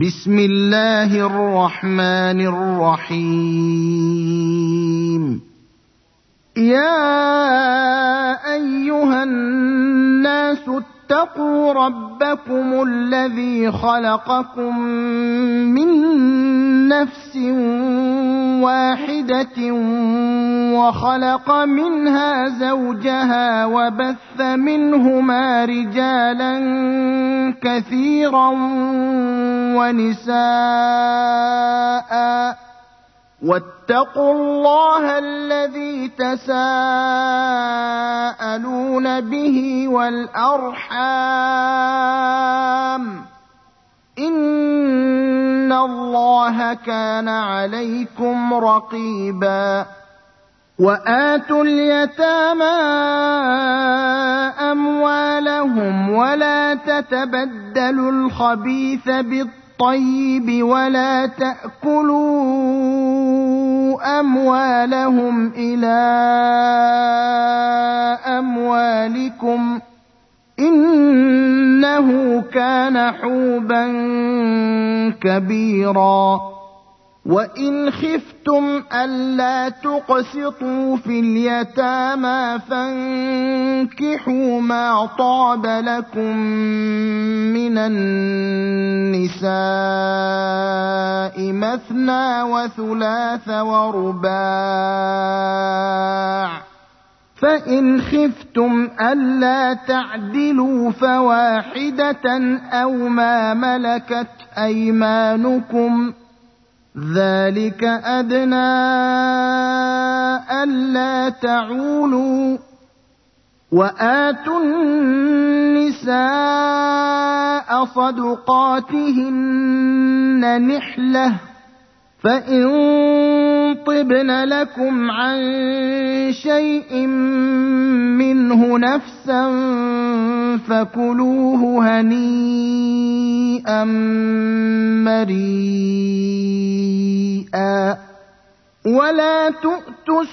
بسم الله الرحمن الرحيم. يا أيها الناس اتقوا ربكم الذي خلقكم من نفس واحدة وخلق منها زوجها وبث منهما رجالا كثيرا ونساء واتقوا الله الذي تساءلون به والأرحام إن الله كان عليكم رقيبا. وآتوا اليتامى أموالهم ولا تتبدلوا الخبيث بالطيب ولا تأكلوا أموالهم إلى أموالكم إنه كان حوبا كبيرا. وإن خفتم ألا تقسطوا في اليتامى فانكحوا ما طاب لكم من النساء مثنى وثلاث ورباع، فإن خفتم ألا تعدلوا فواحدة أو ما ملكت أيمانكم ذلك أدنى ألا تعولوا. وآتوا النساء صدقاتهن نحلة فإن طبن لكم عن شيء منه نفسا فكلوه هنيئا مريئا. ولا تؤتوا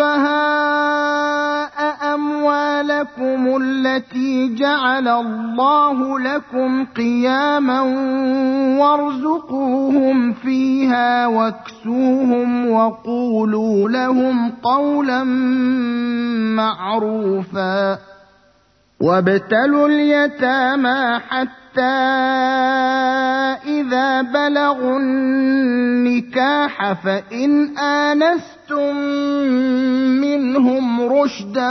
السفهاء أموالكم التي جعل الله لكم قياما وارزقوهم فيها واكسوهم وقولوا لهم قولا معروفا. وابتلوا اليتامى حتى إذا بلغوا النكاح فإن آنستم منهم رشدا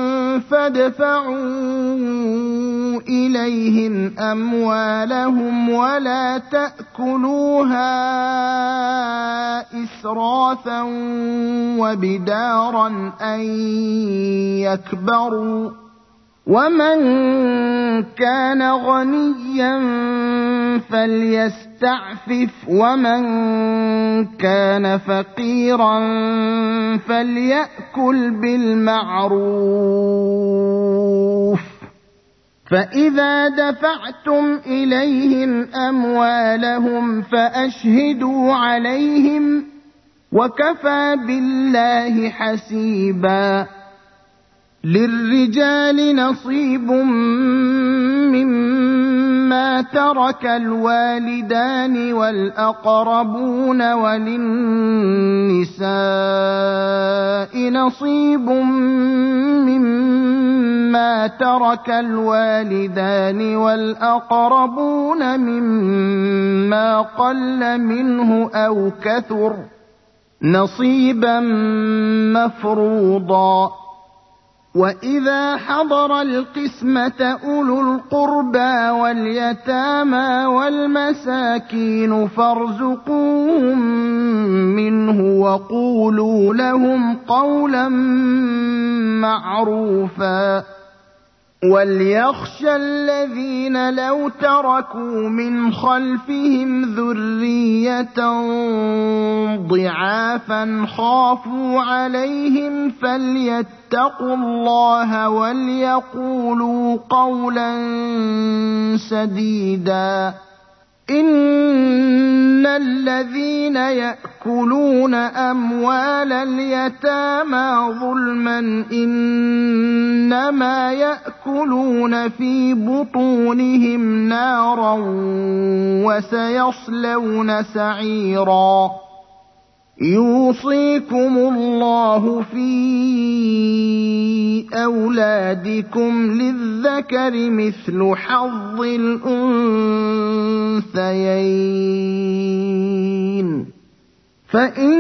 فادفعوا إليهم أموالهم ولا تأكلوها إسرافا وبدارا أن يكبروا. ومن كان غنيا فليستعفف ومن كان فقيرا فليأكل بالمعروف. فإذا دفعتم إليهم أموالهم فأشهدوا عليهم وكفى بالله حسيبا. للرجال نصيب مما ترك الوالدان والأقربون وللنساء نصيب مما ترك الوالدان والأقربون مما قل منه أو كثر نصيبا مفروضا. وإذا حضر القسمة أولو القربى واليتامى والمساكين فارزقوهم منه وقولوا لهم قولا معروفا. وليخشى الذين لو تركوا من خلفهم ذرية ضعافا خافوا عليهم فليتقوا الله وليقولوا قولا سديدا. إن الذين يأكلون أموال اليتامى ظلما إنما يأكلون في بطونهم نارا وسيصلون سعيرا يوصيكم الله في أولادكم للذكر مثل حظ الأنثيين فإن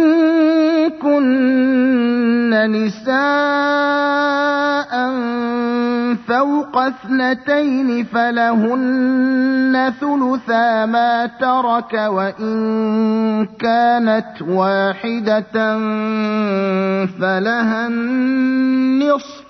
كن نساء فوق 2 فلهن ثلثا ما ترك وإن كانت واحدة فلها النصف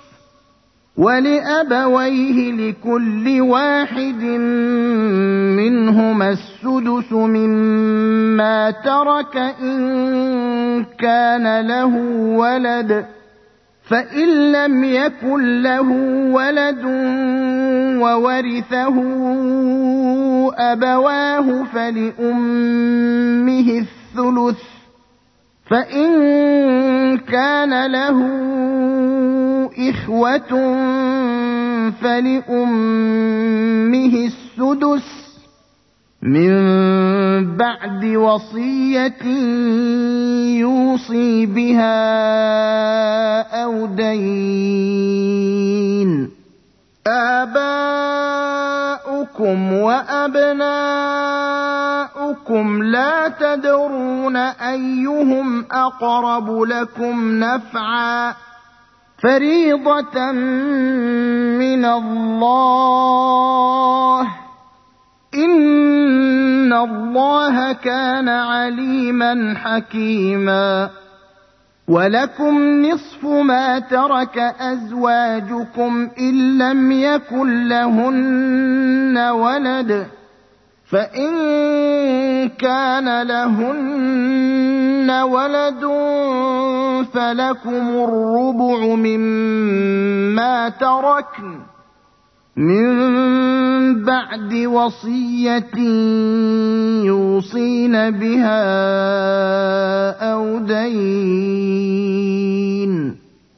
ولأبويه لكل واحد منهما السدس مما ترك إن كان له ولد فإن لم يكن له ولد وورثه أبواه فلأمه الثلث فإن كان له إخوة فلأمه السدس من بعد وصية يوصي بها أو دين آباؤكم وأبناؤكم لا تدرون أيهم أقرب لكم نفعا فريضة من الله إن الله كان عليما حكيما ولكم نصف ما ترك أزواجكم إن لم يكن لهن ولد فإن كان لهن ولد فلكم الربع مما تركن من بعد وصية يوصين بها أو دين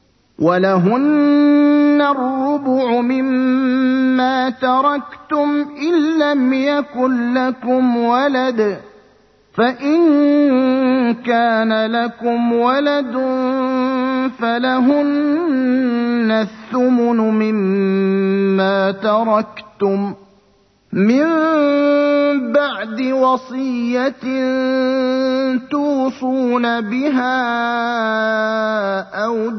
ولهن الربع مما تركتم إن لم يكن لكم ولد فإن كان لكم ولد فلهن الثمن مما تركتم من بعد وصية توصون بها أو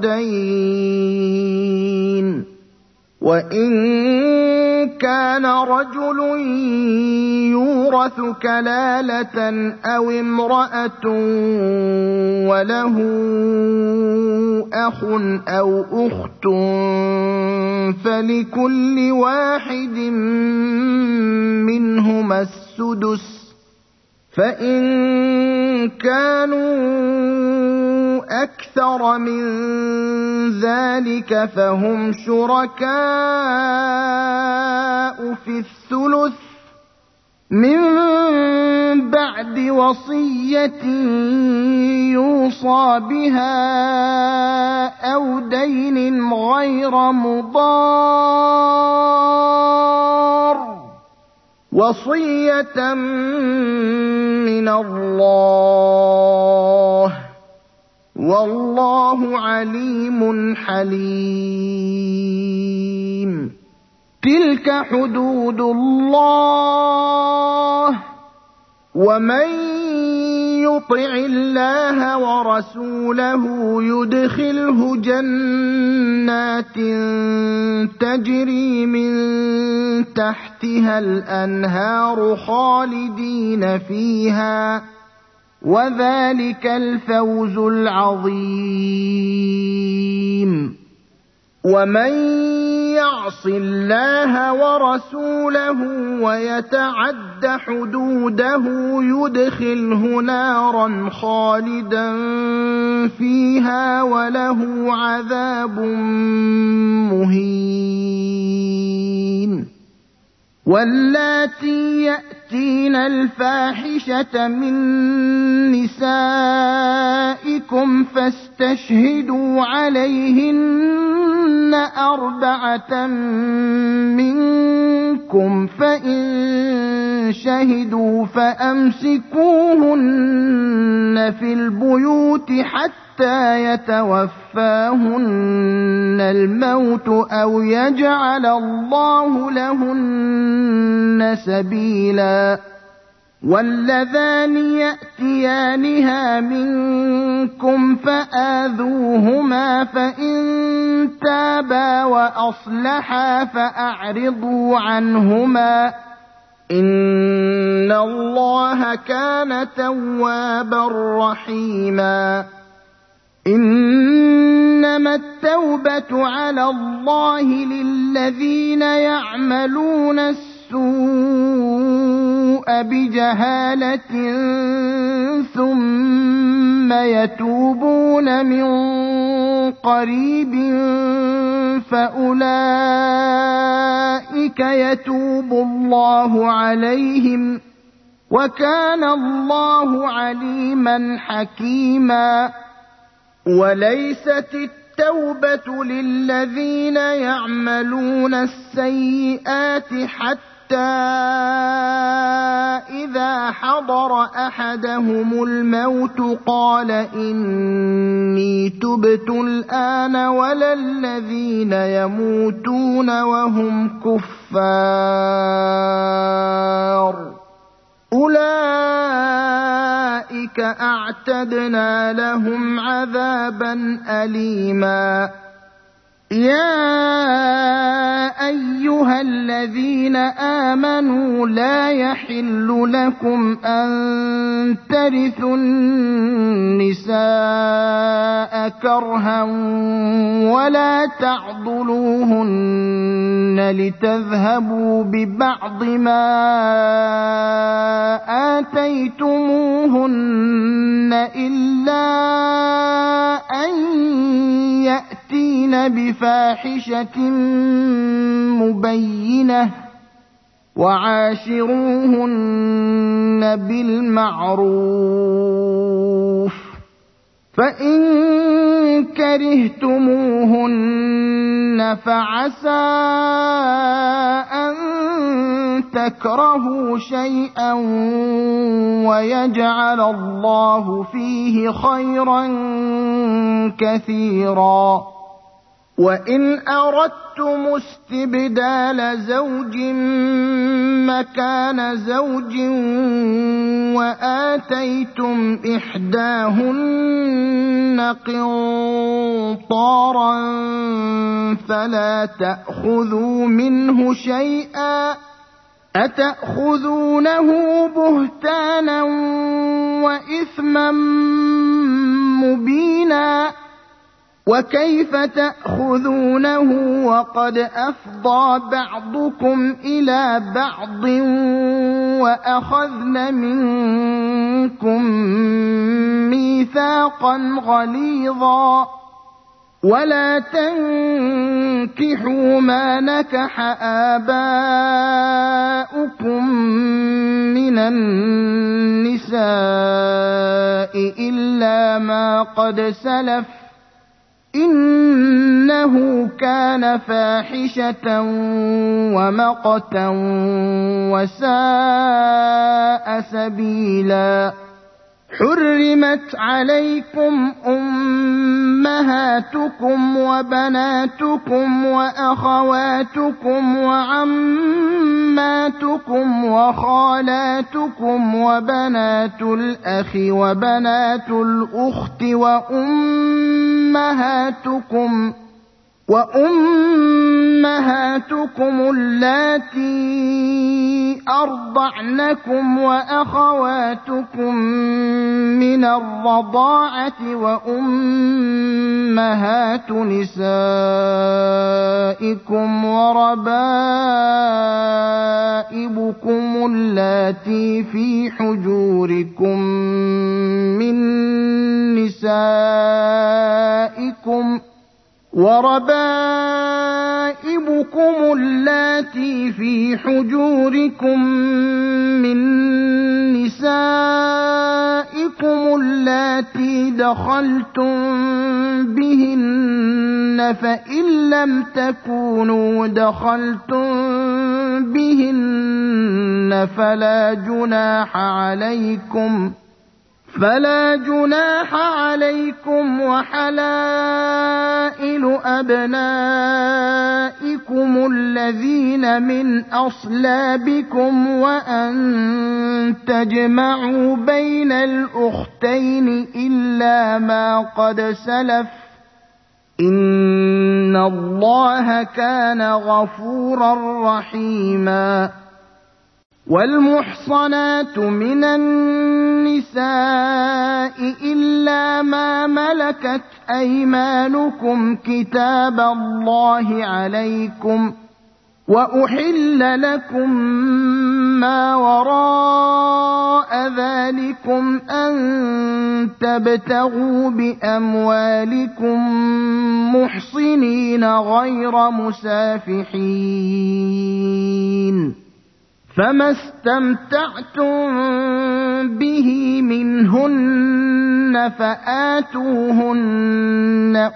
دين وإن كان رجل يورث كلالة أو امرأة وله أخ أو أخت فلكل واحد منهما السدس فإن كانوا أكثر من ذلك فهم شركاء في الثلث من بعد وصية يوصى بها أو دين غير مضار وصية من الله والله عليم حليم تلك حدود الله ومن يطع الله ورسوله يدخله جنات تجري من تحتها الأنهار خالدين فيها وذلك الفوز العظيم ومن يعص الله ورسوله ويتعد حدوده يدخله نارا خالدا فيها وله عذاب مهين واللاتي يأتين يأتين الفاحشة من نسائكم فاستشهدوا عليهن 4 منكم فإن شهدوا فأمسكوهن في البيوت حتى يتوفاهن الموت أو يجعل الله لهن سبيلا واللذان يأتيانها منكم فآذوهما فإن تابا وأصلحا فأعرضوا عنهما إن الله كان توابا رحيما إنما التوبة على الله للذين يعملون السوء بجهالة ثم يتوبون من قريب فأولئك يتوب الله عليهم وكان الله عليما حكيما وليست التوبة للذين يعملون السيئات حتى إذا حضر أحدهم الموت قال إني تبت الآن ولا الذين يموتون وهم كفار أولئك أعتدنا لهم عذابا أليما يا أيها الذين آمنوا لا يحل لكم أن ترثوا النساء كرها ولا تعضلوهن لتذهبوا ببعض ما آتيتموهن إلا أن يأتين بفاحشة مبينة وعاشروهن بالمعروف فإن كرهتموهن فعسى أن تكرهوا شيئا ويجعل الله فيه خيرا كثيرا وإن أردتم استبدال زوج مكان زوج وآتيتم إحداهن قنطارا فلا تأخذوا منه شيئا أتأخذونه بهتانا وإثما مبينا وكيف تأخذونه وقد أفضى بعضكم إلى بعض وأخذن منكم ميثاقا غليظا ولا تنكحوا ما نكح آباؤكم من النساء إلا ما قد سلف إنه كان فاحشة ومقتا وساء سبيلا حرمت عليكم أمهاتكم وبناتكم وأخواتكم وعماتكم وخالاتكم وبنات الأخ وبنات الأخت وأمهاتكم اللاتي أرضعنكم وأخواتكم من الرضاعة وأمهات نسائكم وربائبكم اللاتي في حجوركم من نسائكم اللاتي في حجوركم من نسائكم اللاتي دخلتم بهن فإن لم تكونوا دخلتم بهن فلا جناح عليكم وحلائل أبنائكم الذين من أصلابكم وأن تجمعوا بين الأختين إلا ما قد سلف إن الله كان غفورا رحيما والمحصنات من النساء إلا ما ملكت أيمانكم كتاب الله عليكم وأحل لكم ما وراء ذلكم أن تبتغوا بأموالكم محصنين غير مسافحين فما استمتعتم به منهن فآتوهن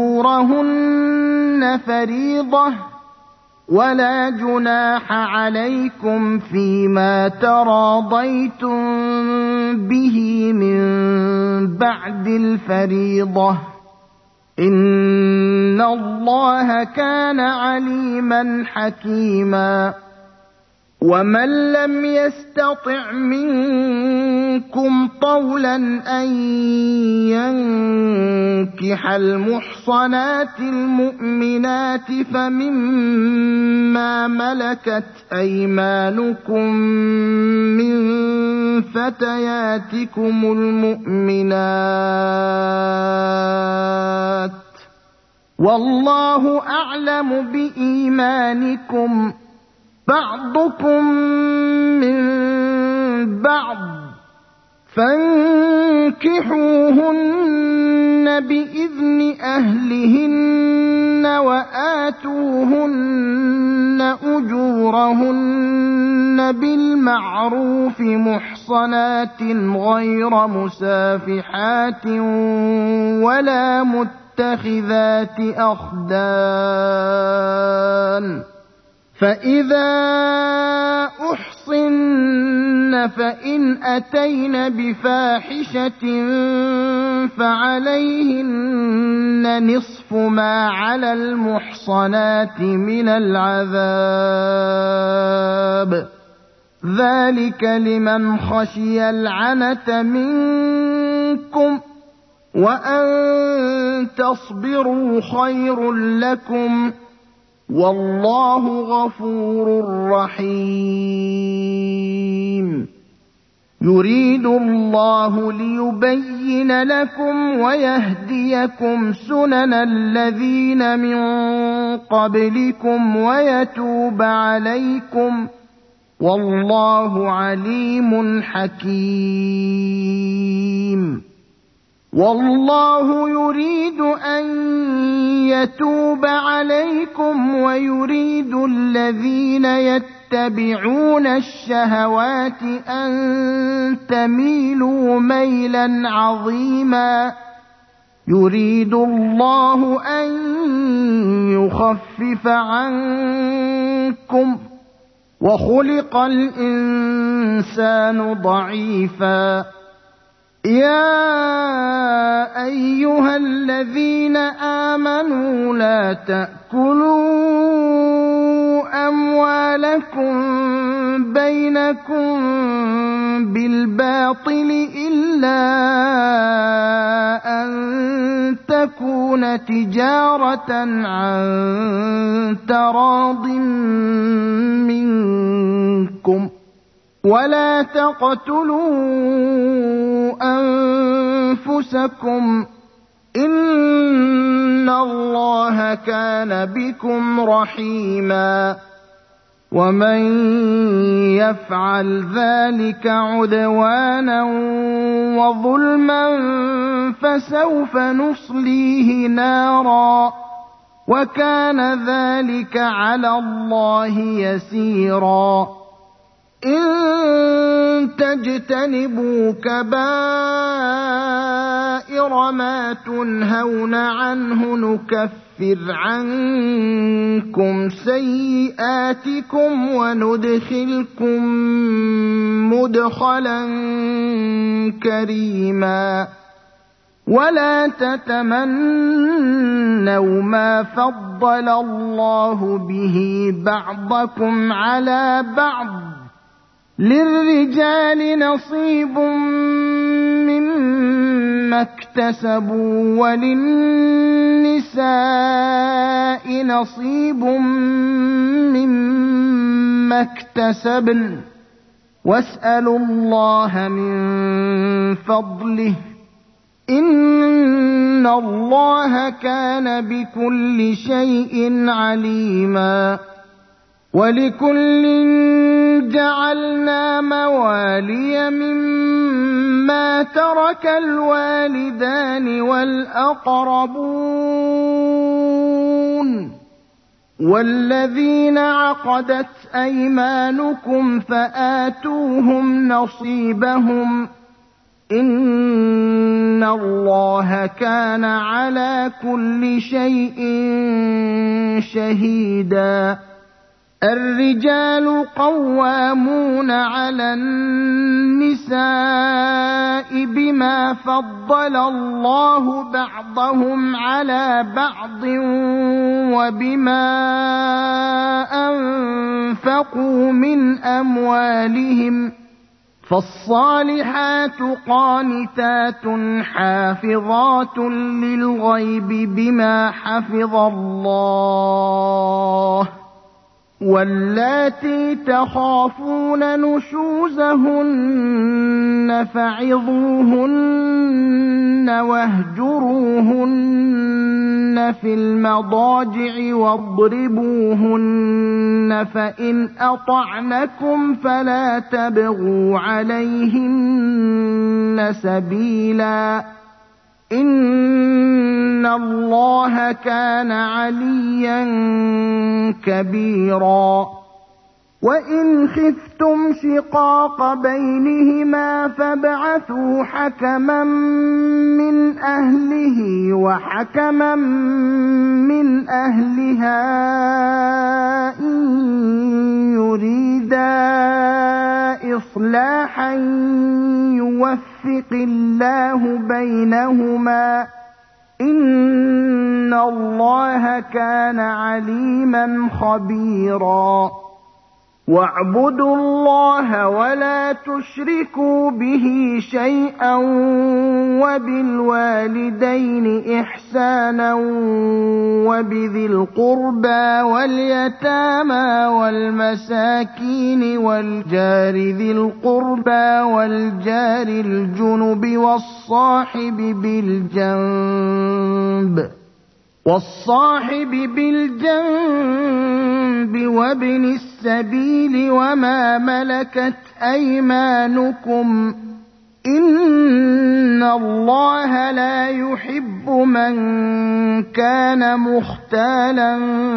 أجورهن فريضة ولا جناح عليكم فيما تراضيتم به من بعد الفريضة إن الله كان عليما حكيما ومن لم يستطع منكم طولا أن ينكح المحصنات المؤمنات فمما ملكت أيمانكم من فتياتكم المؤمنات والله أعلم بإيمانكم بعضكم من بعض فانكحوهن بإذن أهلهن وآتوهن أجورهن بالمعروف محصنات غير مسافحات ولا متخذات أخدان فإذا أحصن فإن أتين بفاحشة فعليهن نصف ما على المحصنات من العذاب ذلك لمن خشي العنة منكم وأن تصبروا خير لكم والله غفور رحيم يريد الله ليبين لكم ويهديكم سنن الذين من قبلكم ويتوب عليكم والله عليم حكيم والله يريد أن يتوب عليكم ويريد الذين يتبعون الشهوات أن تميلوا ميلا عظيما يريد الله أن يخفف عنكم وخلق الإنسان ضعيفا يا أيها الذين آمنوا لا تأكلوا أموالكم بينكم بالباطل إلا أن تكون تجارة عن تراض منكم ولا تقتلوا أنفسكم إن الله كان بكم رحيما ومن يفعل ذلك عدوانا وظلما فسوف نصليه نارا وكان ذلك على الله يسيرا إن تجتنبوا كبائر ما تنهون عنه نكفر عنكم سيئاتكم وندخلكم مدخلا كريما ولا تتمنوا ما فضل الله به بعضكم على بعض للرجال نصيب مما اكتسبوا وللنساء نصيب مما اكتسبن واسألوا الله من فضله إن الله كان بكل شيء عليما ولكل جعلنا موالي مما ترك الوالدان والأقربون والذين عقدت أيمانكم فآتوهم نصيبهم إن الله كان على كل شيء شهيدا الرجال قوامون على النساء بما فضل الله بعضهم على بعض وبما أنفقوا من أموالهم فالصالحات قانتات حافظات للغيب بما حفظ الله واللاتي تخافون نشوزهن فعظوهن واهجروهن في المضاجع واضربوهن فإن أطعنكم فلا تبغوا عليهن سبيلا إن الله كان عليا كبيرا وإن خفتم شقاق بينهما فابعثوا حكما من أهله وحكما من أهلها إن يريدا إصلاحا يوفق الله بينهما إن الله كان عليما خبيرا واعبدوا الله ولا تشركوا به شيئا وبالوالدين إحسانا وبذي القربى واليتامى والمساكين والجار ذي القربى والجار الجنب والصاحب بالجنب وابن السبيل وما ملكت أيمانكم إن الله لا يحب من كان مختالا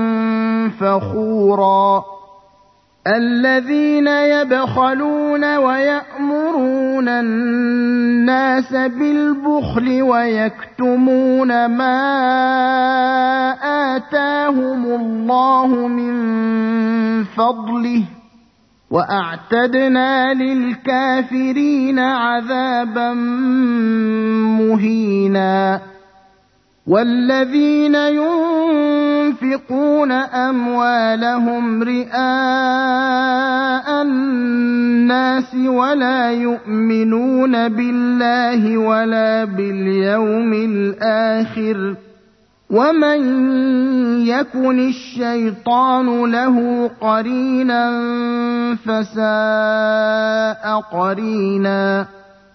فخورا الذين يبخلون ويأمرون الناس بالبخل ويكتمون ما آتاهم الله من فضله وأعتدنا للكافرين عذابا مهينا والذين ينفقون أموالهم رئاء الناس ولا يؤمنون بالله ولا باليوم الآخر ومن يكن الشيطان له قرينا فساء قرينا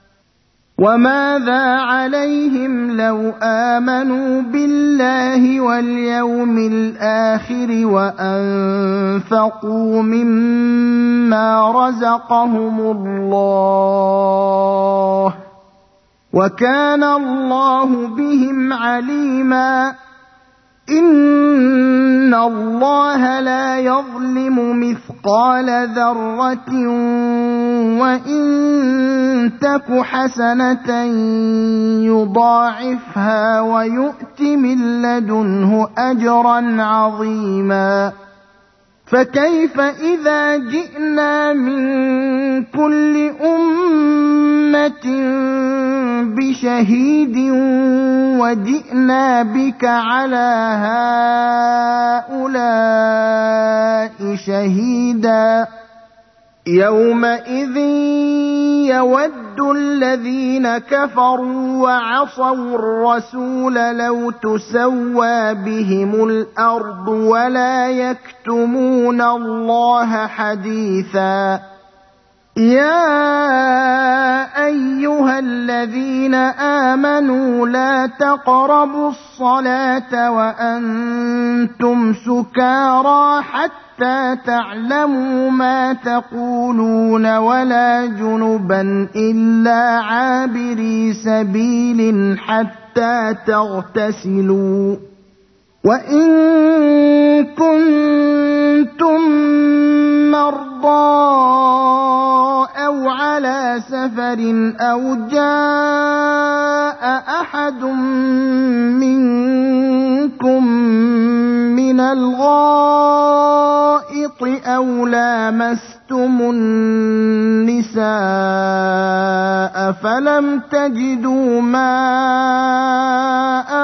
وماذا عليهم لو آمنوا بالله واليوم الآخر وأنفقوا مما رزقهم الله وكان الله بهم عليما إن إِنَّ اللَّهَ لَا يَظْلِمُ مِثْقَالَ ذَرَّةٍ وَإِن تَكُ حَسَنَةً يُضَاعِفْهَا وَيُؤْتِ مِن لَّدُنْهُ أَجْرًا عَظِيمًا فَكَيْفَ إِذَا جِئْنَا مِن كُلِّ أُمَّةٍ بِشَهِيدٍ وَجِئْنَا بِكَ عَلَىٰ هَٰؤُلَاءِ شَهِيدًا يَوْمَئِذٍ يَوَدُّ الَّذِينَ كَفَرُوا وَعَصَوُا الرَّسُولَ لَوْ تُسَوَّىٰ بِهِمُ الْأَرْضُ وَلَا يَكْتُمُونَ اللَّهَ حَدِيثًا يَا أَيُّهَا الَّذِينَ آمَنُوا لَا تَقْرَبُوا الصَّلَاةَ وَأَنتُمْ سُكَارَىٰ حَتَّىٰ تَعْلَمُوا مَا تَقُولُونَ وَلَا جُنُبًا إِلَّا عَابِرِي سَبِيلٍ حَتَّىٰ تَغْتَسِلُوا وَإِن كُنتُم مَّرْضَىٰ أَوْ عَلَىٰ سَفَرٍ أَوْ جَاءَ أَحَدٌ مِّنكُم مِّنَ الْغَائِطِ أَوْ لَامَسْتُمُ النِّسَاءَ فَلَمْ تَجِدُوا مَاءً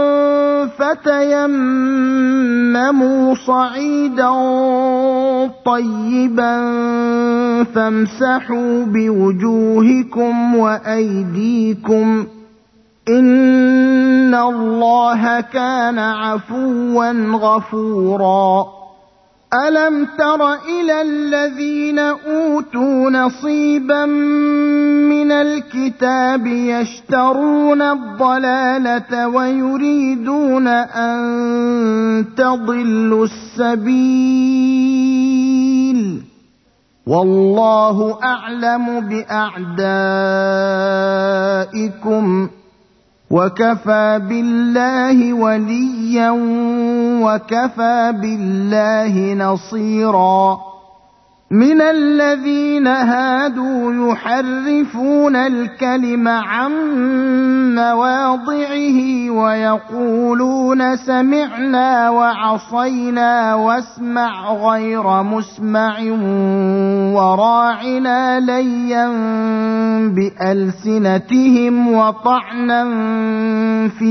فَتَيَمَّمُوا صَعِيدًا طَيِّبًا فَامْسَحُوا بِوُجُوهِكُمْ وَأَيْدِيكُمْ ۗ إِنَّ اللَّهَ كَانَ عَفُوًّا غَفُورًا أَلَمْ تَرَ إِلَى الَّذِينَ أُوتُوا نَصِيبًا مِّنَ الْكِتَابِ يَشْتَرُونَ الضَّلَالَةَ وَيُرِيدُونَ أَن تَضِلُّوا السَّبِيلَ وَاللَّهُ أَعْلَمُ بِأَعْدَائِكُمْ وَكَفَىٰ بِاللَّهِ وَلِيًّا وَكَفَىٰ بِاللَّهِ نَصِيرًا مِنَ الَّذِينَ هَادُوا يُحَرِّفُونَ الْكَلِمَ عَن مَّوَاضِعِهِ وَيَقُولُونَ سَمِعْنَا وَعَصَيْنَا وَاسْمَعْ غَيْرَ مُسْمَعٍ وَرَاعِنَا لَيًّا بِأَلْسِنَتِهِمْ وَطَعْنًا فِي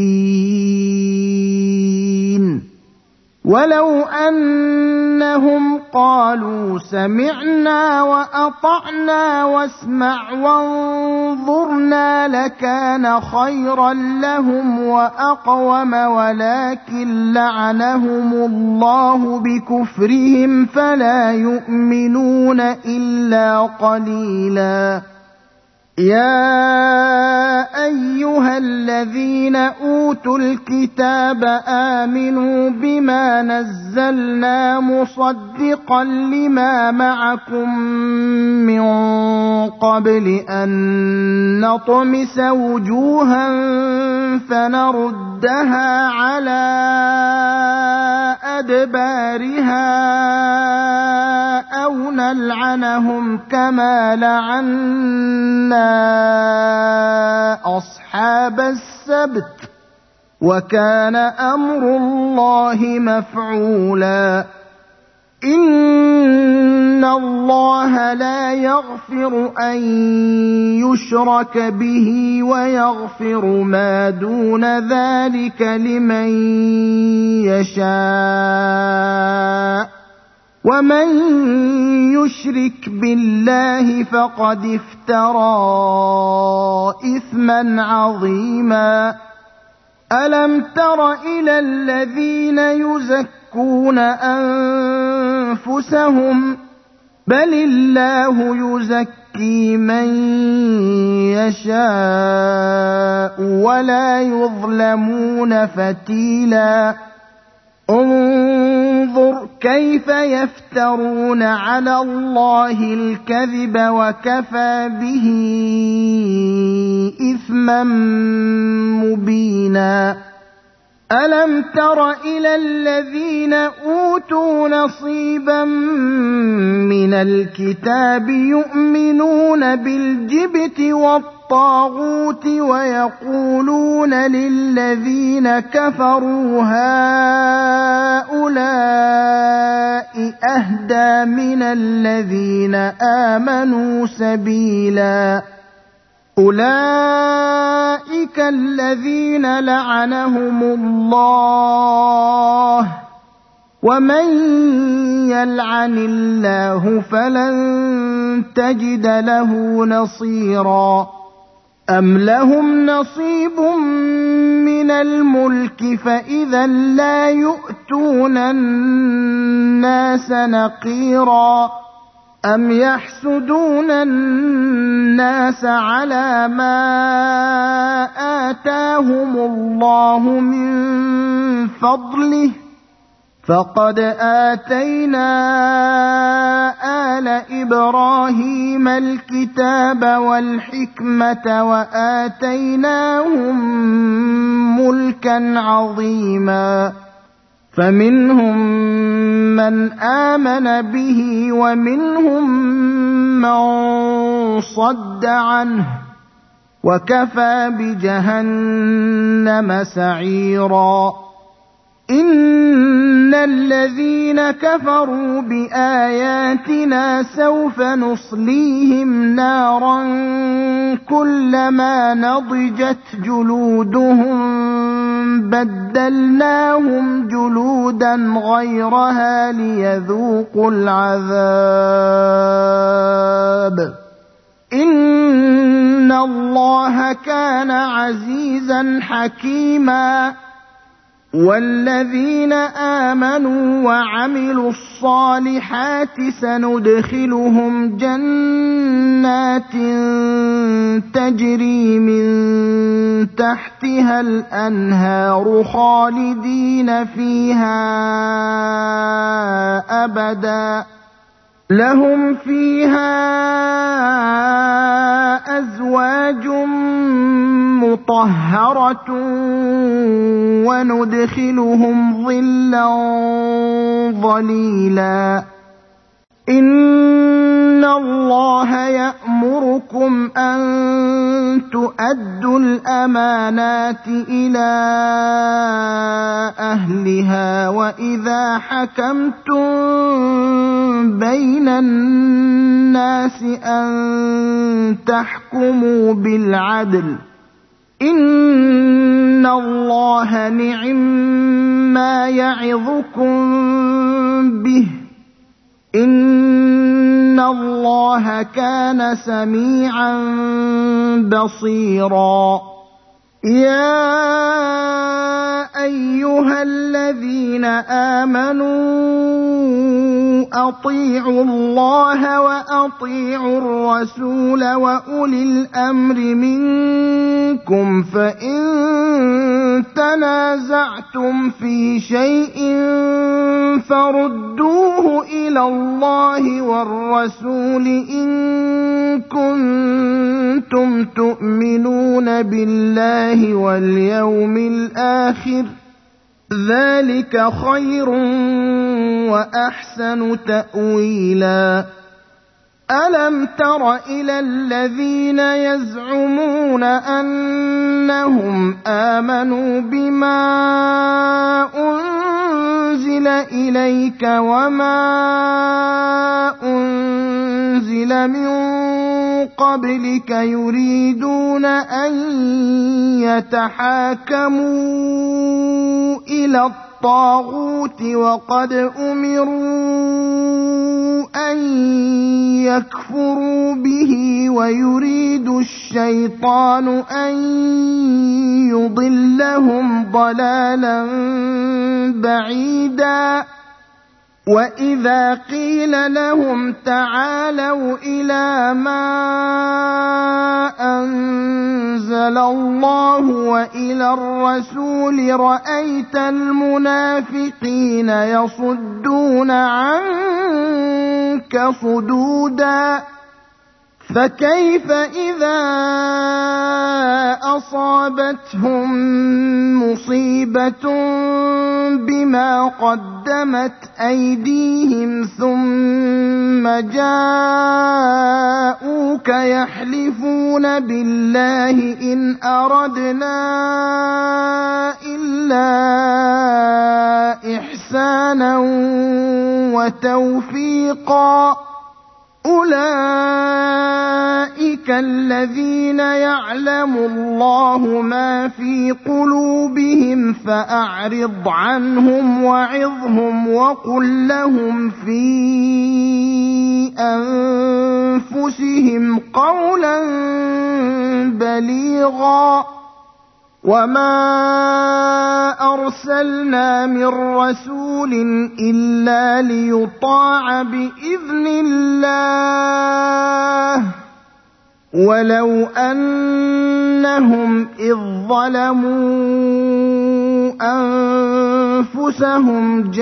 الدِّينِ وَلَوْ أَنَّهُمْ قَالُوا سَمِعْنَا وَأَطَعْنَا وَاسْمَعْ وَانظُرْنَا لَكَانَ خَيْرًا لَّهُمْ وَأَقْوَمَ وَلَٰكِن لَّعَنَهُمُ اللَّهُ بِكُفْرِهِمْ فَلَا يُؤْمِنُونَ إِلَّا قَلِيلًا يَا أَيُّهَا الَّذِينَ أُوتُوا الْكِتَابَ آمِنُوا بِمَا نَزَّلْنَا مُصَدِّقًا لِّمَا مَعَكُم مِّن قَبْلِ أَن نَّطْمِسَ وُجُوهًا فَنَرُدَّهَا عَلَىٰ أَدْبَارِهَا أَوْ نَلْعَنَهُمْ كَمَا لَعَنَّا أَصْحَابَ السَّبْتِ ۚ وَكَانَ أَمْرُ اللَّهِ مَفْعُولًا إِنَّ اللَّهَ لَا يَغْفِرُ أَن يُشْرَكَ بِهِ وَيَغْفِرُ مَا دُونَ ذَٰلِكَ لِمَن يَشَاءُ ۚ وَمَن يُشْرِكْ بِاللَّهِ فَقَدِ افْتَرَىٰ إِثْمًا عَظِيمًا أَلَمْ تَرَ إِلَى الَّذِينَ يُزَكُّونَ أَنفُسَهُم ۚ بَلِ اللَّهُ يُزَكِّي مَن يَشَاءُ وَلَا يُظْلَمُونَ فَتِيلًا انظُرْ كَيْفَ يَفْتَرُونَ عَلَى اللَّهِ الْكَذِبَ وَكَفَىٰ بِهِ إِثْمًا مُّبِينًا ألم تر إلى الذين أوتوا نصيبا من الكتاب يؤمنون بالجبت والطاغوت ويقولون للذين كفروا هؤلاء أهدى من الذين آمنوا سبيلا أولئك الذين لعنهم الله ومن يلعن الله فلن تجد له نصيرا أم لهم نصيب من الملك فإذا لا يؤتون الناس نقيرا أم يحسدون الناس على ما آتاهم الله من فضله فقد آتينا آل إبراهيم الكتاب والحكمة وآتيناهم ملكا عظيما فمنهم من آمن به ومنهم من صد عنه وكفى بجهنم سعيرا إن الذين كفروا بآياتنا سوف نصليهم نارا كلما نضجت جلودهم بدلناهم جلودا غيرها ليذوقوا العذاب إن الله كان عزيزا حكيما والذين آمنوا وعملوا الصالحات سندخلهم جنات تجري من تحتها الأنهار خالدين فيها أبدا لهم فيها أزواج مطهرة وندخلهم ظلا ظليلا إن الله يأمركم أن تؤدوا الأمانات إلى أهلها وإذا حكمتم بين الناس أن تحكموا بالعدل إن الله نعما يعظكم به إن الله كان سميعا بصيرا يا أيها الذين آمنوا أطيعوا الله وأطيعوا الرسول وأولي الأمر منكم فإن تنازعتم في شيء فردوه إلى الله والرسول إن كنتم تؤمنون بالله واليوم الآخر ذلك خير وأحسن تأويلا ألم تر إلى الذين يزعمون أنهم آمنوا بما أنزل إليك وما أنزل من قبلك يريدون أن يتحاكموا إلى الطاغوت وقد أمروا أن يكفروا به ويريد الشيطان أن يضلهم ضلالا بعيدا وإذا قيل لهم تعالوا إلى ما أنزل الله وإلى الرسول رأيت المنافقين يصدون عنك صدودا فكيف إذا أصابتهم مصيبة بما قدمت أيديهم ثم جاءوك يحلفون بالله إن أردنا إلا إحسانا وتوفيقا أولئك الذين يعلم الله ما في قلوبهم فأعرض عنهم وعظهم وقل لهم في أنفسهم قولا بليغا وما أرسلنا من رسول إلا ليطاع بإذن الله ولو أنهم إذ ظلموا أنفسهم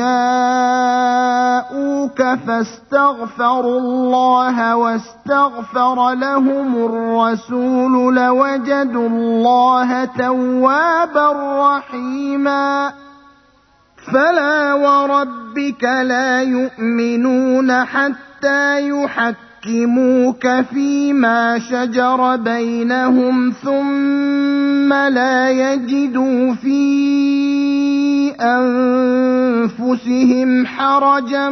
جاءوك فاستغفروا الله واستغفر لهم الرسول لوجدوا الله توابا رحيما فلا وربك لا يؤمنون حتى يحكموك فيما شجر بينهم ثم لا يجدوا في أنفسهم حرجا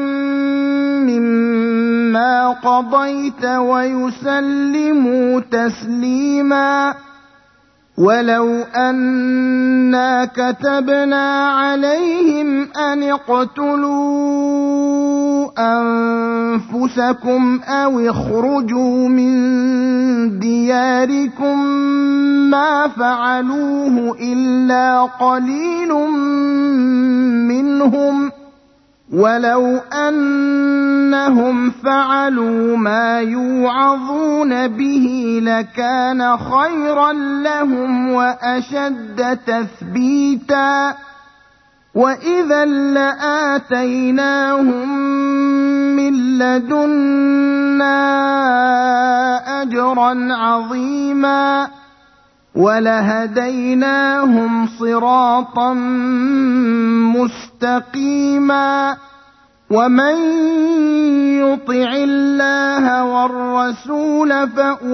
مما قضيت ويسلموا تسليما ولو أنا كتبنا عليهم أن اقتلوا أنفسكم أو اخرجوا من دياركم ما فعلوه إلا قليل منهم ولو أنهم فعلوا ما يوعظون به لكان خيرا لهم وأشد تثبيتا وإذا لآتيناهم من لدنا أجرا عظيما ولهديناهم صراطا مستقيما ومن يطع الله والرسول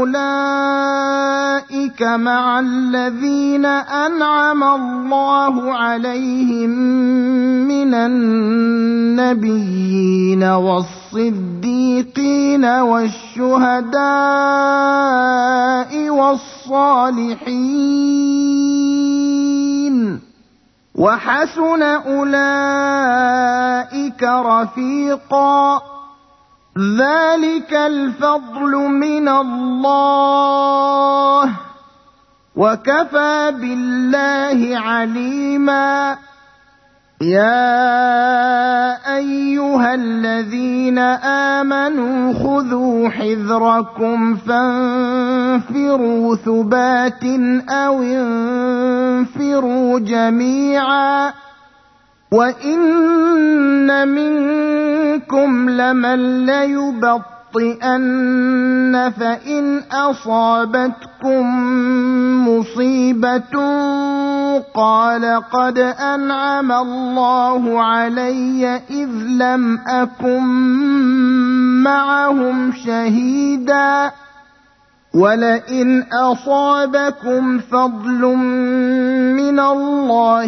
فأولئك مع الذين أنعم الله عليهم من النبيين والصديقين والشهداء والصالحين وحسن أولئك رفيقا ذلك الفضل من الله وكفى بالله عليما يا أيها الذين آمنوا خذوا حذركم فانفروا ثبات أو انفروا جميعا وإن منكم لمن ليبطئن فإن أصابتكم مصيبة قال قد أنعم الله علي إذ لم أكن معهم شهيدا ولئن أصابكم فضل من الله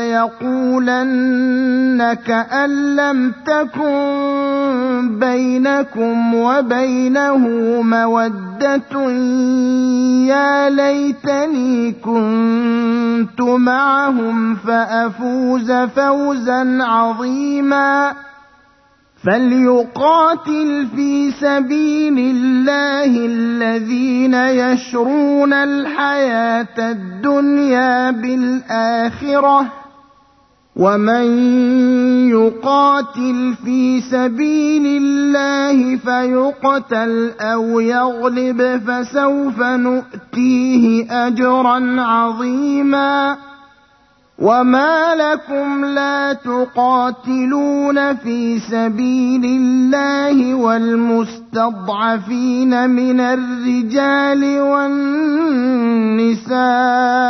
ليقولن كأن لم تكن بينكم وبينه مودة يا ليتني كنت معهم فأفوز فوزا عظيما فليقاتل في سبيل الله الذين يشرون الحياة الدنيا بالآخرة ومن يقاتل في سبيل الله فيقتل أو يغلب فسوف نؤتيه أجرا عظيما وما لكم لا تقاتلون في سبيل الله والمستضعفين من الرجال والنساء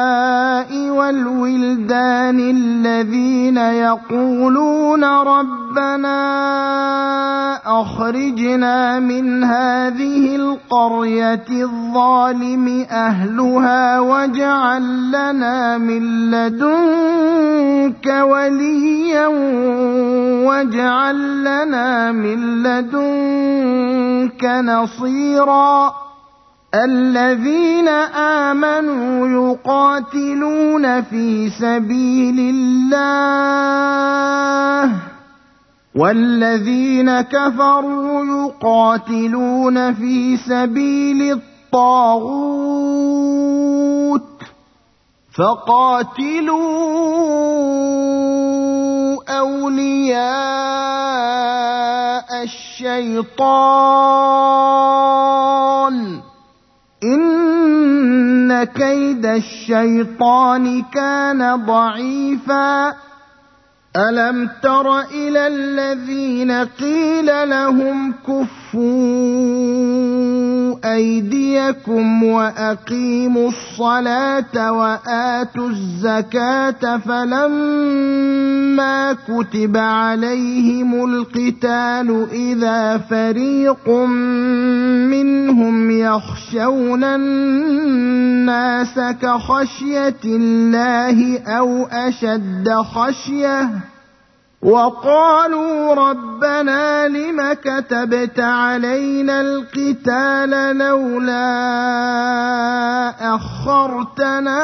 الْوِلْدَانِ الَّذِينَ يَقُولُونَ رَبَّنَا أَخْرِجْنَا مِنْ هَٰذِهِ الْقَرْيَةِ الظَّالِمِ أَهْلُهَا وَاجْعَل لَّنَا مِن لَّدُنكَ وَلِيًّا وَاجْعَل لَّنَا مِن لَّدُنكَ نَصِيرًا الَّذِينَ آمَنُوا يُقَاتِلُونَ فِي سَبِيلِ اللَّهِ وَالَّذِينَ كَفَرُوا يُقَاتِلُونَ فِي سَبِيلِ الطَّاغُوتِ فَقَاتِلُوا أَوْلِيَاءَ الشَّيْطَانِ إِنَّ كَيْدَ الشَّيْطَانِ كَانَ ضَعِيفًا أَلَمْ تَرَ إِلَى الَّذِينَ قِيلَ لَهُمْ كُفُّوا أَيْدِيَكُمْ وَأَقِيمُوا الصَّلَاةَ وَآتُوا الزَّكَاةَ فَلَمَّا كُتِبَ عَلَيْهِمُ الْقِتَالُ إِذَا فَرِيقٌ مِّنْهُمْ يَخْشَوْنَ النَّاسَ كَخَشْيَةِ اللَّهِ أَوْ أَشَدَّ خَشْيَةً وَقَالُوا رَبَّنَا لِمَ كَتَبْتَ عَلَيْنَا الْقِتَالَ لَوْلَا أَخَّرْتَنَا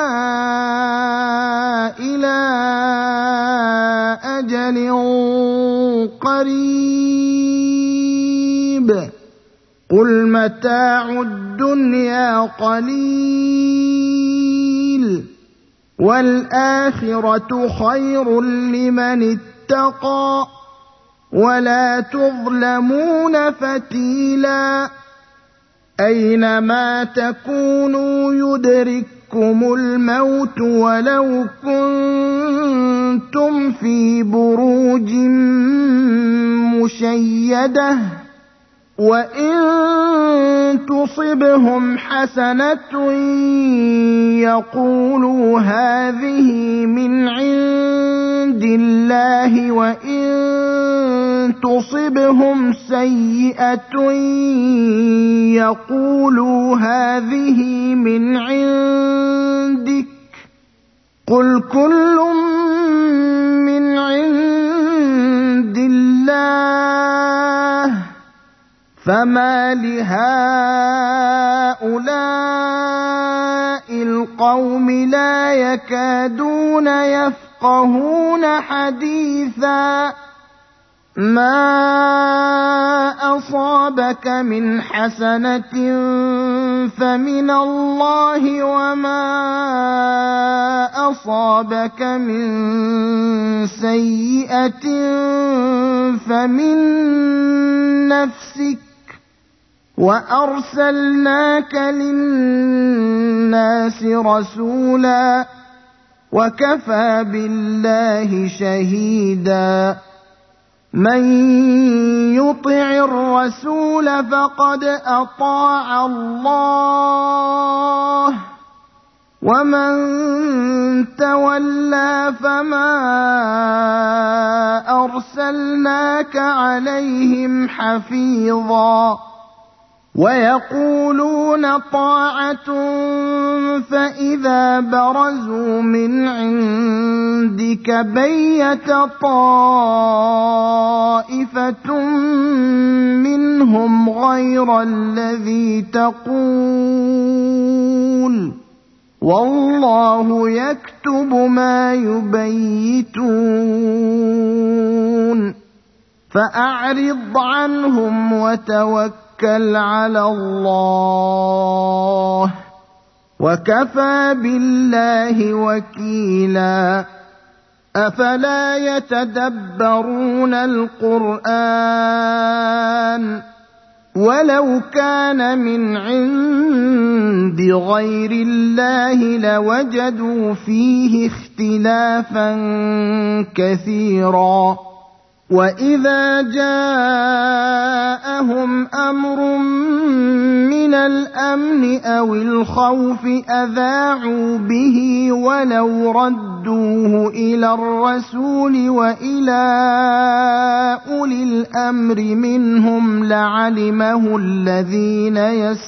إِلَىٰ أَجَلٍ قَرِيبٍ قُلْ مَتَاعُ الدُّنْيَا قَلِيلٌ وَالْآخِرَةُ خَيْرٌ لِّمَنِ اتَّقَىٰ وَلَا تُظْلَمُونَ فَتِيلًا أَيْنَمَا تَكُونُوا يُدْرِككُّمُ الْمَوْتُ وَلَوْ كُنتُمْ فِي بُرُوجٍ مُّشَيَّدَةٍ وَإِن تُصِبْهُمْ حَسَنَةٌ يَقُولُوا هَٰذِهِ مِنْ عِندِ اللَّهِ وَإِن تُصِبْهُمْ سَيِّئَةٌ يَقُولُوا هَٰذِهِ مِنْ عِندِكَ قُلْ كُلٌّ مِّنْ عِندِ اللَّهِ فَمَا لِهَٰؤُلَاءِ الْقَوْمِ لَا يَكَادُونَ يَفْقَهُونَ حَدِيثًا مَا أَصَابَكَ مِنْ حَسَنَةٍ فَمِنَ اللَّهِ وَمَا أَصَابَكَ مِنْ سَيِّئَةٍ فَمِنْ نَفْسِكَ وَأَرْسَلْنَاكَ لِلنَّاسِ رَسُولًا وَكَفَىٰ بِاللَّهِ شَهِيدًا مَّن يُطِعِ الرَّسُولَ فَقَدْ أَطَاعَ اللَّهَ وَمَن تَوَلَّىٰ فَمَا أَرْسَلْنَاكَ عَلَيْهِمْ حَفِيظًا وَيَقُولُونَ طَاعَةٌ فَإِذَا بَرَزُوا مِنْ عِندِكَ بَيَّتَ طَائِفَةٌ مِّنْهُمْ غَيْرَ الَّذِي تَقُولُ وَاللَّهُ يَكْتُبُ مَا يُبَيِّتُونَ فَأَعْرِضْ عَنْهُمْ وَتَوَكَّلْ عَلَى اللَّهِ وَكَفَىٰ بِاللَّهِ وَكِيلًا أَفَلَا يَتَدَبَّرُونَ الْقُرْآنَ وَلَوْ كَانَ مِنْ عِندِ غَيْرِ اللَّهِ لَوَجَدُوا فِيهِ اخْتِلَافًا كَثِيرًا وَإِذَا جَاءَهُمْ أَمْرٌ مِّنَ الْأَمْنِ أَوِ الْخَوْفِ أَذَاعُوا بِهِ وَلَوْ رَدُّوهُ إِلَى الرَّسُولِ وَإِلَىٰ أُولِي الْأَمْرِ مِنْهُمْ لَعَلِمَهُ الَّذِينَ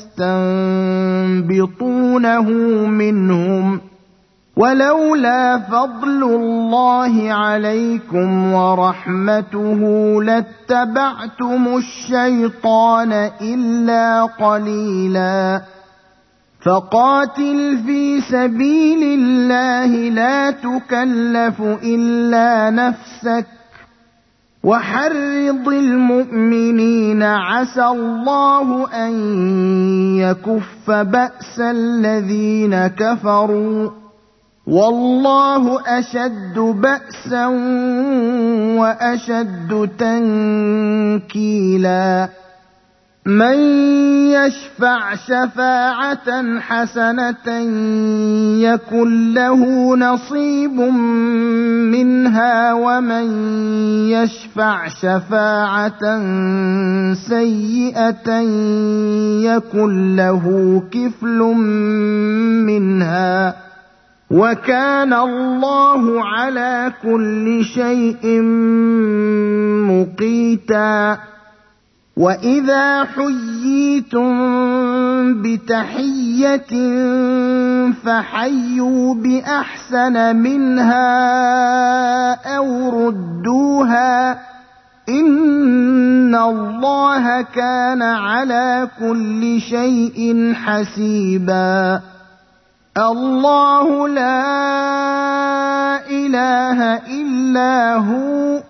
يَسْتَنبِطُونَهُ مِنْهُمْ ۗ وَلَوْلَا فَضْلُ اللَّهِ عَلَيْكُمْ وَرَحْمَتُهُ لَاتَّبَعْتُمُ الشَّيْطَانَ إِلَّا قَلِيلًا فَقَاتِلْ فِي سَبِيلِ اللَّهِ لَا تُكَلَّفُ إِلَّا نَفْسَكَ وَحَرِّضِ الْمُؤْمِنِينَ عَسَى اللَّهُ أَن يَكُفَّ بَأْسَ الَّذِينَ كَفَرُوا وَاللَّهُ أَشَدُّ بَأْسًا وَأَشَدُّ تَنكِيلًا مَّن يَشْفَعْ شَفَاعَةً حَسَنَةً يَكُن لَّهُ نَصِيبٌ مِّنْهَا وَمَن يَشْفَعْ شَفَاعَةً سَيِّئَةً يَكُن لَّهُ كِفْلٌ مِّنْهَا ۗ وَكَانَ اللَّهُ عَلَىٰ كُلِّ شَيْءٍ مُّقِيتًا وَإِذَا حُيِّيتُم بِتَحِيَّةٍ فَحَيُّوا بِأَحْسَنَ مِنْهَا أَوْ رُدُّوهَا ۗ إِنَّ اللَّهَ كَانَ عَلَىٰ كُلِّ شَيْءٍ حَسِيبًا اللَّهُ لَا إِلَٰهَ إِلَّا هُوَ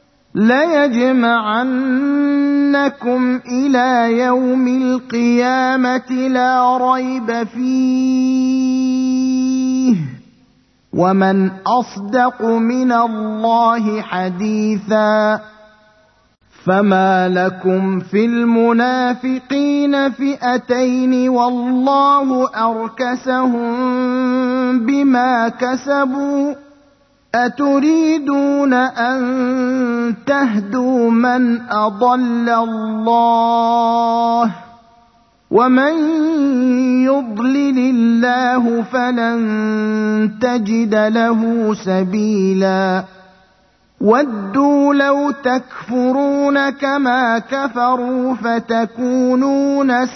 لَيَجْمَعَنَّكُمْ إِلَىٰ يَوْمِ الْقِيَامَةِ لَا رَيْبَ فِيهِ ۗ وَمَنْ أَصْدَقُ مِنَ اللَّهِ حَدِيثًا فَمَا لَكُمْ فِي الْمُنَافِقِينَ فِئَتَيْنِ وَاللَّهُ أَرْكَسَهُم بِمَا كَسَبُوا ۚ أَتُرِيدُونَ أَن تَهْدُوا مَنْ أَضَلَّ اللَّهُ ۖ وَمَن يُضْلِلِ اللَّهُ فَلَن تَجِدَ لَهُ سَبِيلًا وَدُّوا لَوْ تَكْفُرُونَ كَمَا كَفَرُوا فَتَكُونُونَ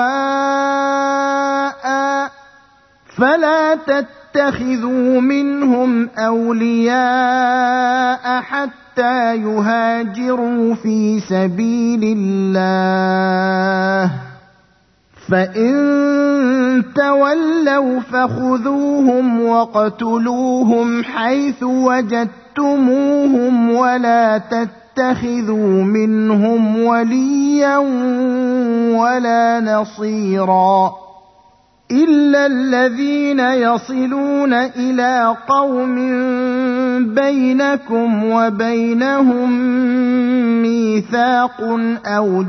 سَوَاءً فَلَا تَتَّخِذُوا مِنْهُمْ أَوْلِيَاءَ حَتَّىٰ يُهَاجِرُوا فِي سَبِيلِ اللَّهِ ۚ فَإِن تَوَلَّوْا فَخُذُوهُمْ وَاقْتُلُوهُمْ حَيْثُ وَجَدتُّمُوهُمْ وَلَا تَتَّخِذُوا مِنْهُمْ وَلِيًّا وَلَا نَصِيرًا إِلَّا الَّذِينَ يَصِلُونَ إِلَىٰ قَوْمٍ بَيْنَكُمْ وَبَيْنَهُم مِّيثَاقٌ أَوْ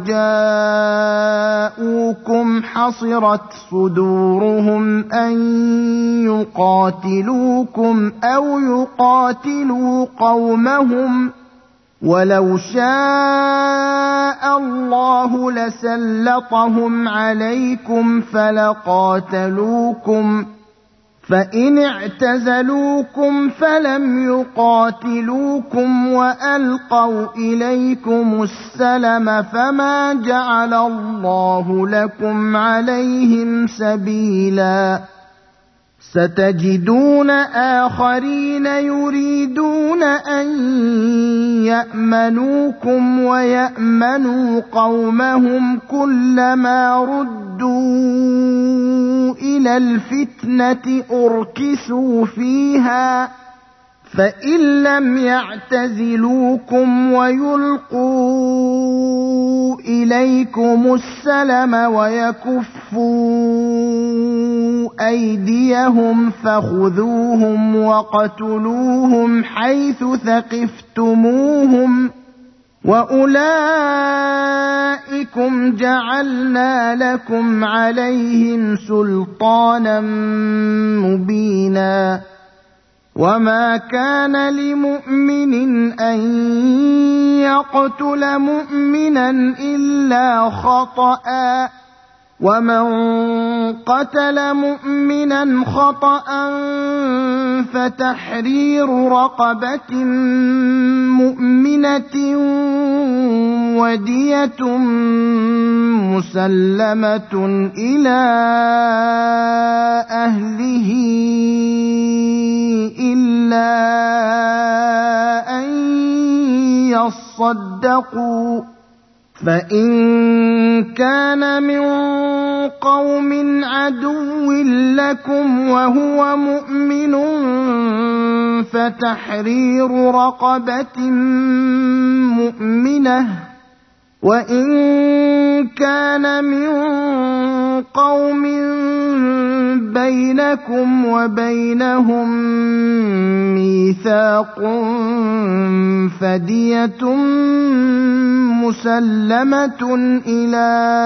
جَاءُوكُمْ حَصِرَتْ صُدُورُهُمْ أَن يُقَاتِلُوكُمْ أَوْ يُقَاتِلُوا قَوْمَهُمْ ۚ وَلَوْ شَاءَ اللَّهُ لَسَلَّطَهُمْ عَلَيْكُمْ فَلَقَاتَلُوكُمْ ۚ فَإِنِ اعْتَزَلُوكُمْ فَلَمْ يُقَاتِلُوكُمْ وَأَلْقَوْا إِلَيْكُمُ السَّلَمَ فَمَا جَعَلَ اللَّهُ لَكُمْ عَلَيْهِمْ سَبِيلًا سَتَجِدُونَ آخَرِينَ يُرِيدُونَ أَن يَأْمَنُوكُمْ وَيَأْمَنُوا قَوْمَهُمْ كُلَّمَا رُدُّوا إِلَى الْفِتْنَةِ أُرْكِسُوا فِيهَا ۚ فَإِن لَّمْ يَعْتَزِلُوكُمْ وَيُلْقُوا إِلَيْكُمُ السَّلَمَ وَيَكُفُّوا أَيْدِيَهُمْ فَخُذُوهُمْ وَاقْتُلُوهُمْ حَيْثُ ثَقِفْتُمُوهُمْ ۚ وَأُولَٰئِكُمْ جَعَلْنَا لَكُمْ عَلَيْهِمْ سُلْطَانًا مُّبِينًا وما كان لمؤمن أن يقتل مؤمنا إلا خطأ ومن قتل مؤمنا خطأ فتحرير رقبة مؤمنة ودية مسلمة إلى أهله إلا أن يصدقوا فإن كان من قوم عدو لكم وهو مؤمن فتحرير رقبة مؤمنة وإن كان من قوم بينكم وبينهم ميثاق فدية مسلمة إلى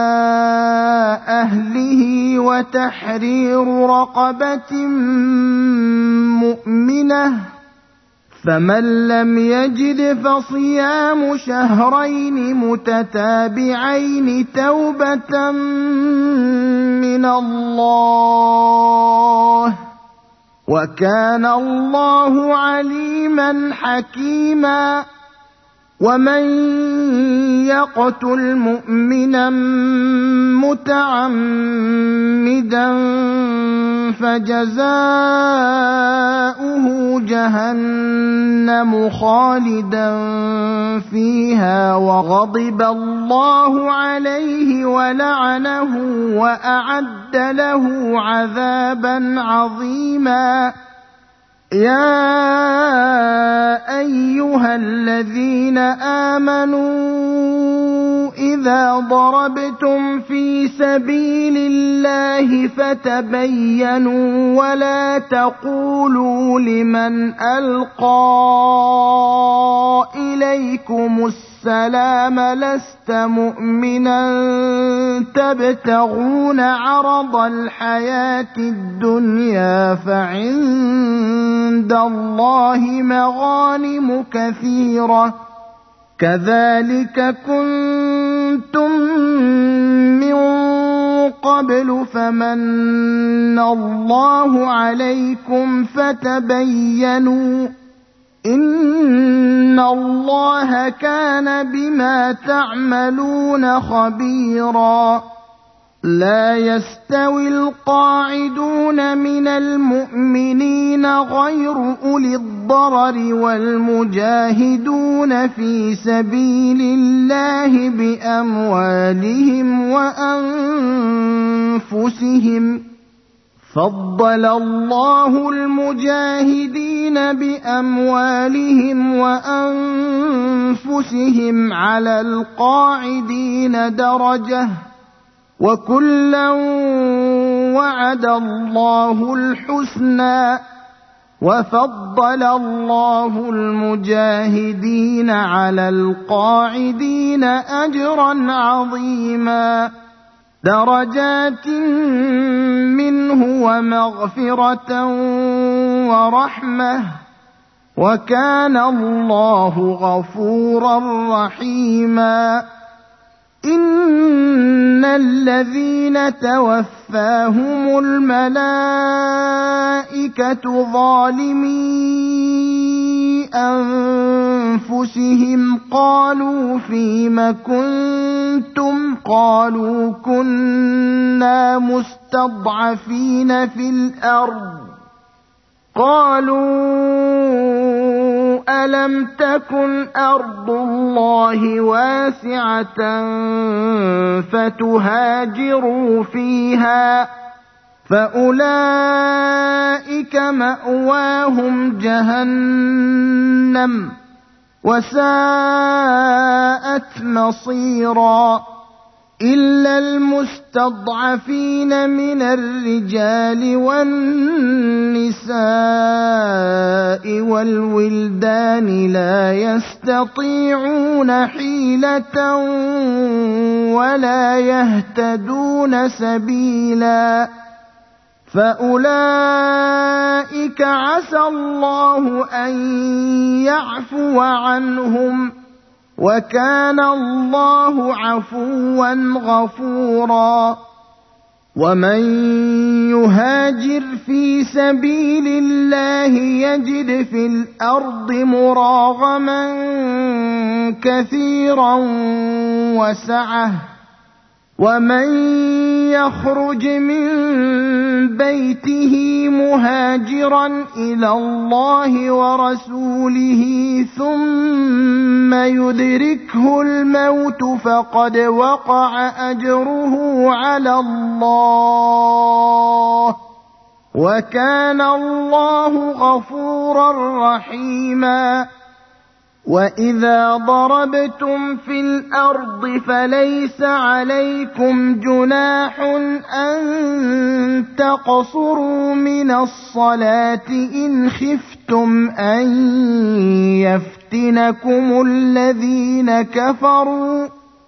أهله وتحرير رقبة مؤمنة فمن لم يجد فصيام شهرين متتابعين توبة من الله وكان الله عليما حكيما ومن يقتل مؤمنا متعمدا فجزاؤه جهنم خالدا فيها وغضب الله عليه ولعنه وأعد له عذابا عظيما يا أيها الذين آمنوا إذا ضربتم في سبيل الله فتبينوا ولا تقولوا لمن ألقى إليكم السلام لست مؤمنا تبتغون عرض الحياة الدنيا فعند الله مغانم كثيرة كذلك كنتم من قبل فمن الله عليكم فتبينوا إن الله كان بما تعملون خبيرا لا يستوي القاعدون من المؤمنين غير أولي الضرر والمجاهدون في سبيل الله بأموالهم وأنفسهم فضل الله المجاهدين بأموالهم وأنفسهم على القاعدين درجة وكلا وعد الله الحسنى وفضل الله المجاهدين على القاعدين أجرا عظيما درجات منه ومغفرة ورحمة وكان الله غفورا رحيما إن الذين توفاهم الملائكة ظالمي أنفسهم قالوا فيم كنتم قالوا كنا مستضعفين في الأرض قالوا ألم تكن أرض الله واسعة فتهاجروا فيها فأولئك مأواهم جهنم وساءت مصيرا إلا المستضعفين من الرجال والنساء والولدان لا يستطيعون حيلة ولا يهتدون سبيلا فأولئك عسى الله أن يعفو عنهم، وكان الله عفوا غفورا. ومن يهاجر في سبيل الله يجد في الأرض مراغما كثيرا وسعة، ومن يخرج من بيته مهاجرا إلى الله ورسوله ثم يدركه الموت فقد وقع أجره على الله، وكان الله غفورا رحيما. وإذا ضربتم في الأرض فليس عليكم جناح أن تقصروا من الصلاة إن خفتم أن يفتنكم الذين كفروا،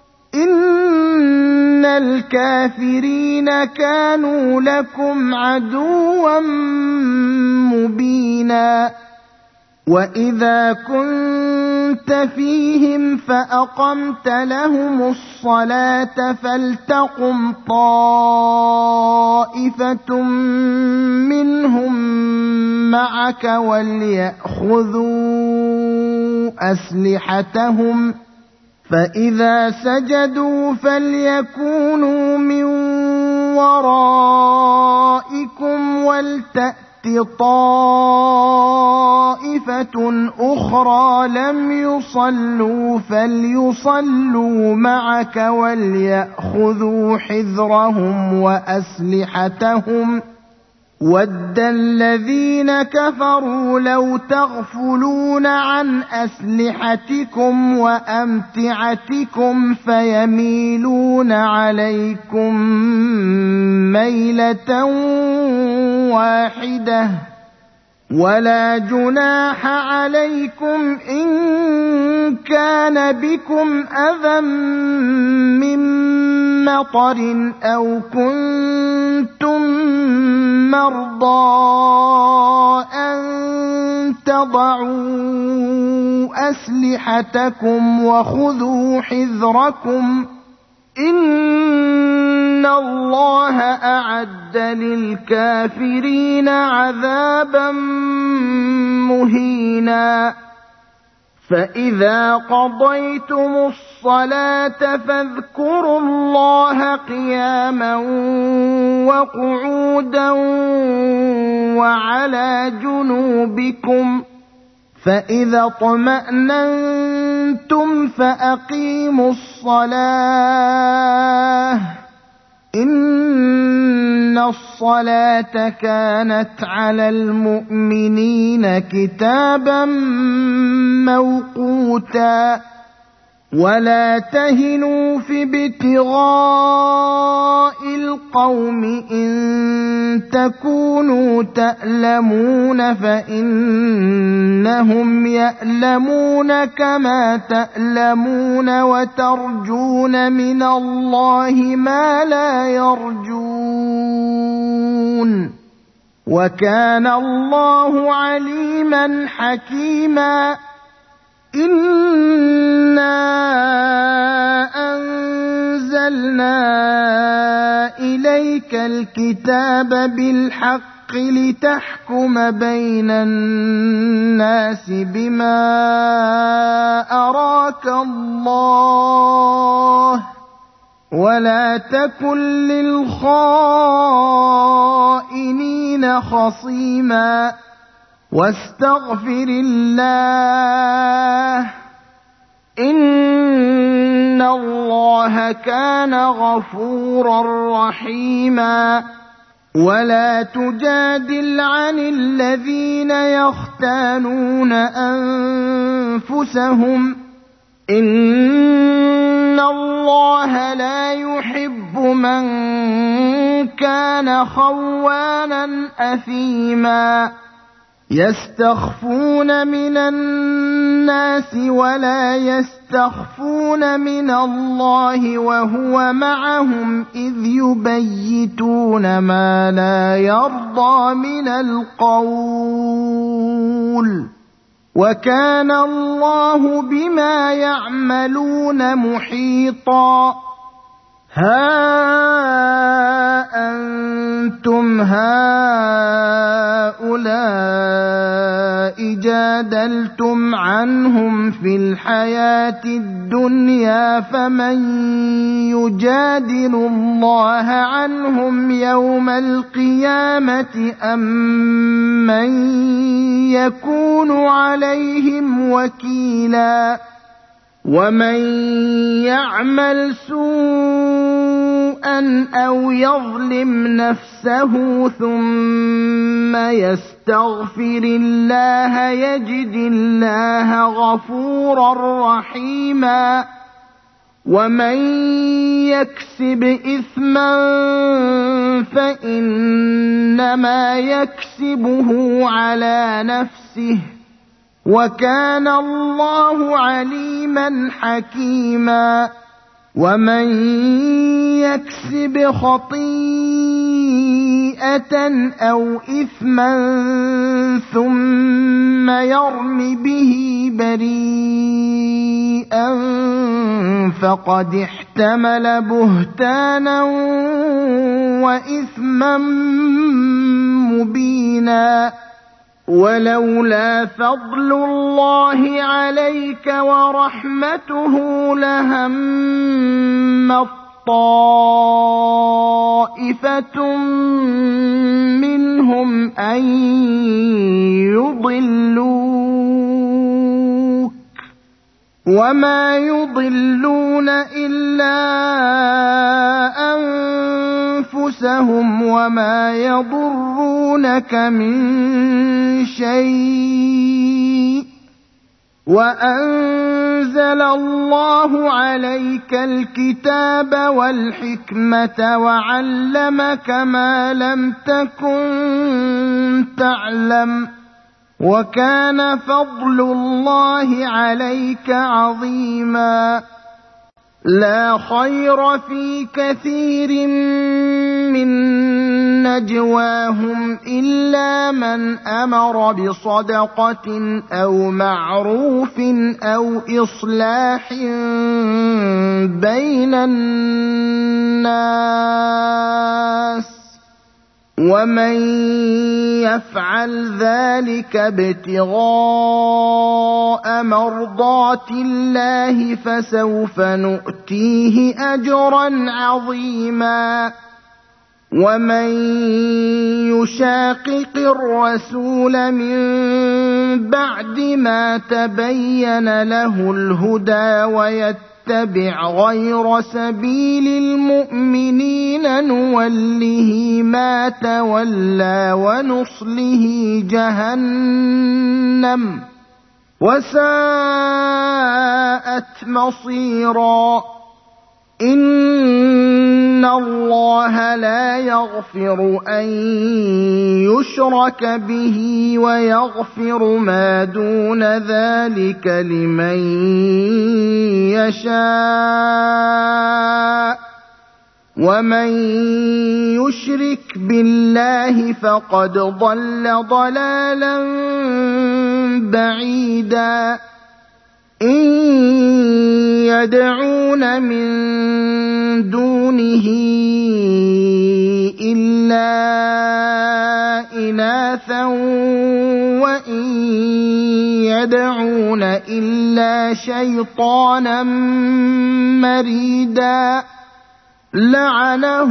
إن الكافرين كانوا لكم عدوا مبينا. وإذا كنت فيهم فأقمت لهم الصلاة فلتقم طائفة منهم معك وليأخذوا أسلحتهم، فإذا سجدوا فليكونوا من ورائكم ولتأت طائفة أخرى لم يصلوا فليصلوا معك وليأخذوا حذرهم وأسلحتهم. وَدَّ الَّذِينَ كَفَرُوا لَوْ تَغْفُلُونَ عَنْ أَسْلِحَتِكُمْ وَأَمْتِعَتِكُمْ فَيَمِيلُونَ عَلَيْكُمْ مَيْلَةً وَاحِدَةً. وَلَا جُنَاحَ عَلَيْكُمْ إِن كَانَ بِكُمْ أَذًى مِّن مَّطَرٍ أَوْ كُنتُم مَّرْضَىٰ أَن تَضَعُوا أَسْلِحَتَكُمْ وَخُذُوا حِذْرَكُمْ إِنَّ اللَّهَ أَعَدَّ لِلْكَافِرِينَ عَذَابًا مُّهِينًا. فَإِذَا قَضَيْتُمُ الصَّلَاةَ فاذكروا الله قِيَامًا وَقُعُودًا وَعَلَىٰ جُنُوبِكُمْ، فَإِذَا اطْمَأْنَنتُمْ فَأَقِيمُوا الصَّلَاةَ إِنَّ الصَّلَاةَ كَانَتْ عَلَى الْمُؤْمِنِينَ كِتَابًا مَّوْقُوتًا. وَلَا تَهِنُوا فِي ابْتِغَاءِ الْقَوْمِ إِن تَكُونُوا تَأْلَمُونَ فَإِنَّهُمْ يَأْلَمُونَ كَمَا تَأْلَمُونَ وَتَرْجُونَ مِنَ اللَّهِ مَا لَا يَرْجُونَ، وَكَانَ اللَّهُ عَلِيمًا حَكِيمًا. إِنَّا أَنزَلْنَا إِلَيْكَ الْكِتَابَ بِالْحَقِّ لِتَحْكُمَ بَيْنَ النَّاسِ بِمَا أَرَاكَ اللَّهُ، وَلَا تَكُن لِّلْخَائِنِينَ خَصِيمًا، وَاسْتَغْفِرِ اللَّهَ إِنَّ اللَّهَ كَانَ غَفُورًا رَّحِيمًا. وَلَا تُجَادِلْ عَنِ الَّذِينَ يَخْتَانُونَ أَنفُسَهُمْ، إِنَّ اللَّهَ لَا يُحِبُّ مَن كَانَ خَوَّانًا أَثِيمًا. يستخفون من الناس ولا يستخفون من الله وهو معهم إذ يبيتون ما لا يرضى من القول وكان الله بما يعملون محيطا ها أنتم هؤلاء جادلتم عنهم في الحياة الدنيا فمن يجادل الله عنهم يوم القيامة أم من يكون عليهم وكيلا ومن يعمل سوءا أو يظلم نفسه ثم يستغفر الله يجد الله غفورا رحيما ومن يكسب إثما فإنما يكسبه على نفسه وكان الله عليما حكيما ومن يكسب خطيئة أو إثما ثم يرم به بريئا فقد احتمل بهتانا وإثما مبينا ولولا فضل الله عليك ورحمته لهم طائفة منهم أن يضلوك وما يضلون إلا أنفسهم وما يضرونك من شيء وأنزل الله عليك الكتاب والحكمة وعلمك ما لم تكن تعلم وكان فضل الله عليك عظيما لا خير في كثير من نجواهم إلا من أمر بصدقة أو معروف أو إصلاح بين الناس ومن يفعل ذلك ابتغاء مرضات الله فسوف نؤتيه أجرا عظيما ومن يشاقق الرسول من بعد ما تبين له الهدى ويتبع غير سبيل المؤمنين نوله ما تولى ونصله جهنم وساءت مصيرا إن الله لا يغفر أن يشرك به ويغفر ما دون ذلك لمن يشاء ومن يشرك بالله فقد ضل ضلالا بعيدا إن يدعون من دونه إلا إناثا وإن يدعون إلا شيطانا مريدا لعنه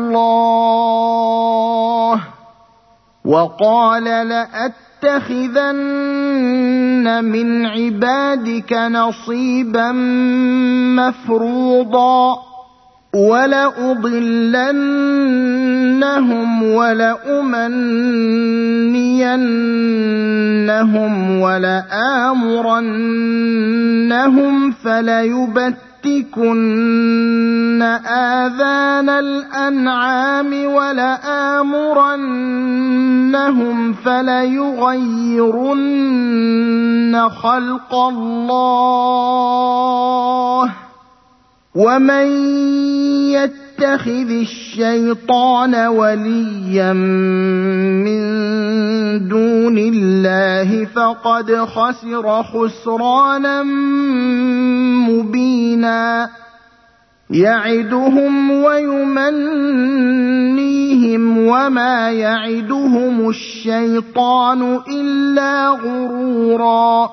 الله وقال لأتخذن من عبادك نصيبا مفروضا ولأضلنهم ولأمنينهم ولآمرنهم فليبتكن لَآتِيَنَّكُنَّ آذَانَ الْأَنْعَامِ وَلَآمُرَنَّهُمْ فَلَيُغَيِّرُنَّ خَلْقَ اللَّهِ ۚ وَمَن يَتَّخِذِ الشَّيْطَانَ وَلِيًّا مِّن دُونِ اللَّهِ فَقَدْ خَسِرَ خُسْرَانًا مُّبِينًا يَعِدُهُمْ وَيُمَنِّيهِمْ وَمَا يَعِدُهُمُ الشَّيْطَانُ إِلَّا غُرُورًا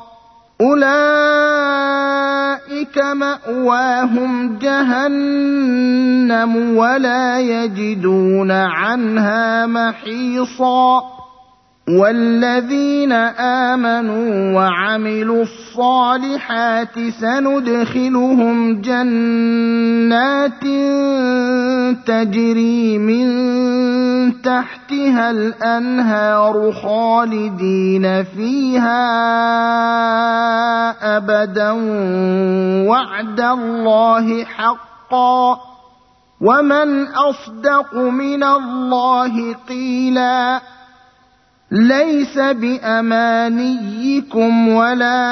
أُولَٰئِكَ مَأْوَاهُمْ جَهَنَّمُ وَلَا يَجِدُونَ عَنْهَا مَحِيصًا وَالَّذِينَ آمَنُوا وَعَمِلُوا الصَّالِحَاتِ سَنُدْخِلُهُمْ جَنَّاتٍ تَجْرِي مِن تَحْتِهَا الْأَنْهَارُ خَالِدِينَ فِيهَا أَبَدًا وَعْدَ اللَّهِ حَقًّا ۚ وَمَنْ أَصْدَقُ مِنَ اللَّهِ قِيلًا لَيْسَ بِأَمَانِيِّكُمْ وَلَا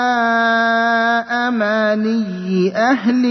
أَمَانِيِّ أَهْلِ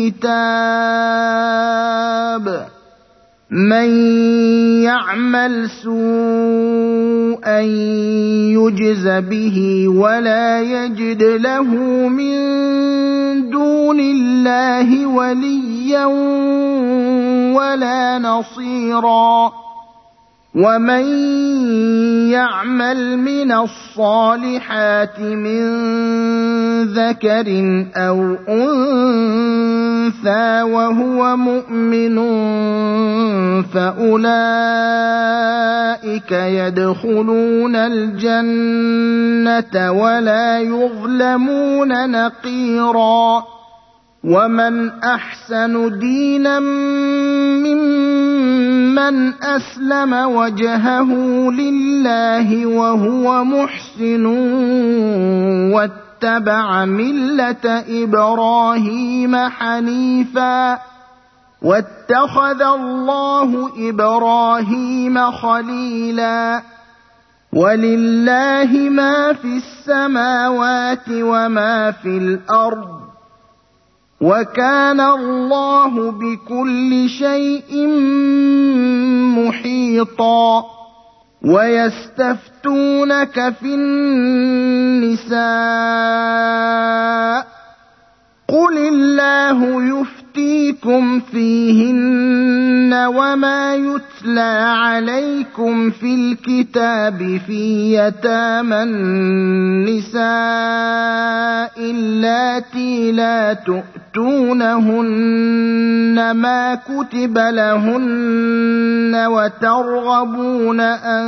الْكِتَابِ ۗ مَن يَعْمَلْ سُوءًا يُجْزَ بِهِ وَلَا يَجِدْ لَهُ مِن دُونِ اللَّهِ وَلِيًّا وَلَا نَصِيرًا وَمَن يَعْمَلْ مِنَ الصَّالِحَاتِ مِن ذَكَرٍ أَوْ أُنثَىٰ وَهُوَ مُؤْمِنٌ فَأُولَٰئِكَ يَدْخُلُونَ الْجَنَّةَ وَلَا يُظْلَمُونَ نَقِيرًا وَمَنْ أَحْسَنُ دِينًا مِّمَّنْ أَسْلَمَ وَجْهَهُ لِلَّهِ وَهُوَ مُحْسِنٌ وَاتَّبَعَ مِلَّةَ إِبْرَاهِيمَ حَنِيفًا ۗ وَاتَّخَذَ اللَّهُ إِبْرَاهِيمَ خَلِيلًا وَلِلَّهِ مَا فِي السَّمَاوَاتِ وَمَا في الْأَرْضِ ۚ وَكَانَ اللَّهُ بِكُلِّ شَيْءٍ مُحِيطًا وَيَسْتَفْتُونَكَ فِي النِّسَاءِ ۖ قُلِ اللَّهُ يُفْتِيكُمْ فِيهِنَّ وَمَا يُتْلَىٰ عَلَيْكُمْ فِي الْكِتَابِ فِي يَتَامَى النِّسَاءِ اللَّاتِي لَا تُؤْتُونَهُنَّ مَا كُتِبَ لَهُنَّ وَتَرْغَبُونَ أَن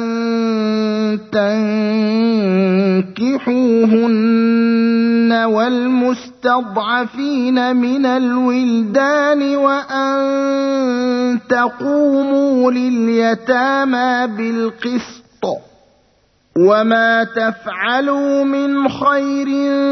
تَنكِحُوهُنَّ وَالْمُسْتَضْعَفِينَ مِنَ الْوِلْدَانِ وَأَن تَقُومُوا لِلْيَتَامَىٰ بِالْقِسْطِ ۚ وَمَا تَفْعَلُوا مِنْ خَيْرٍ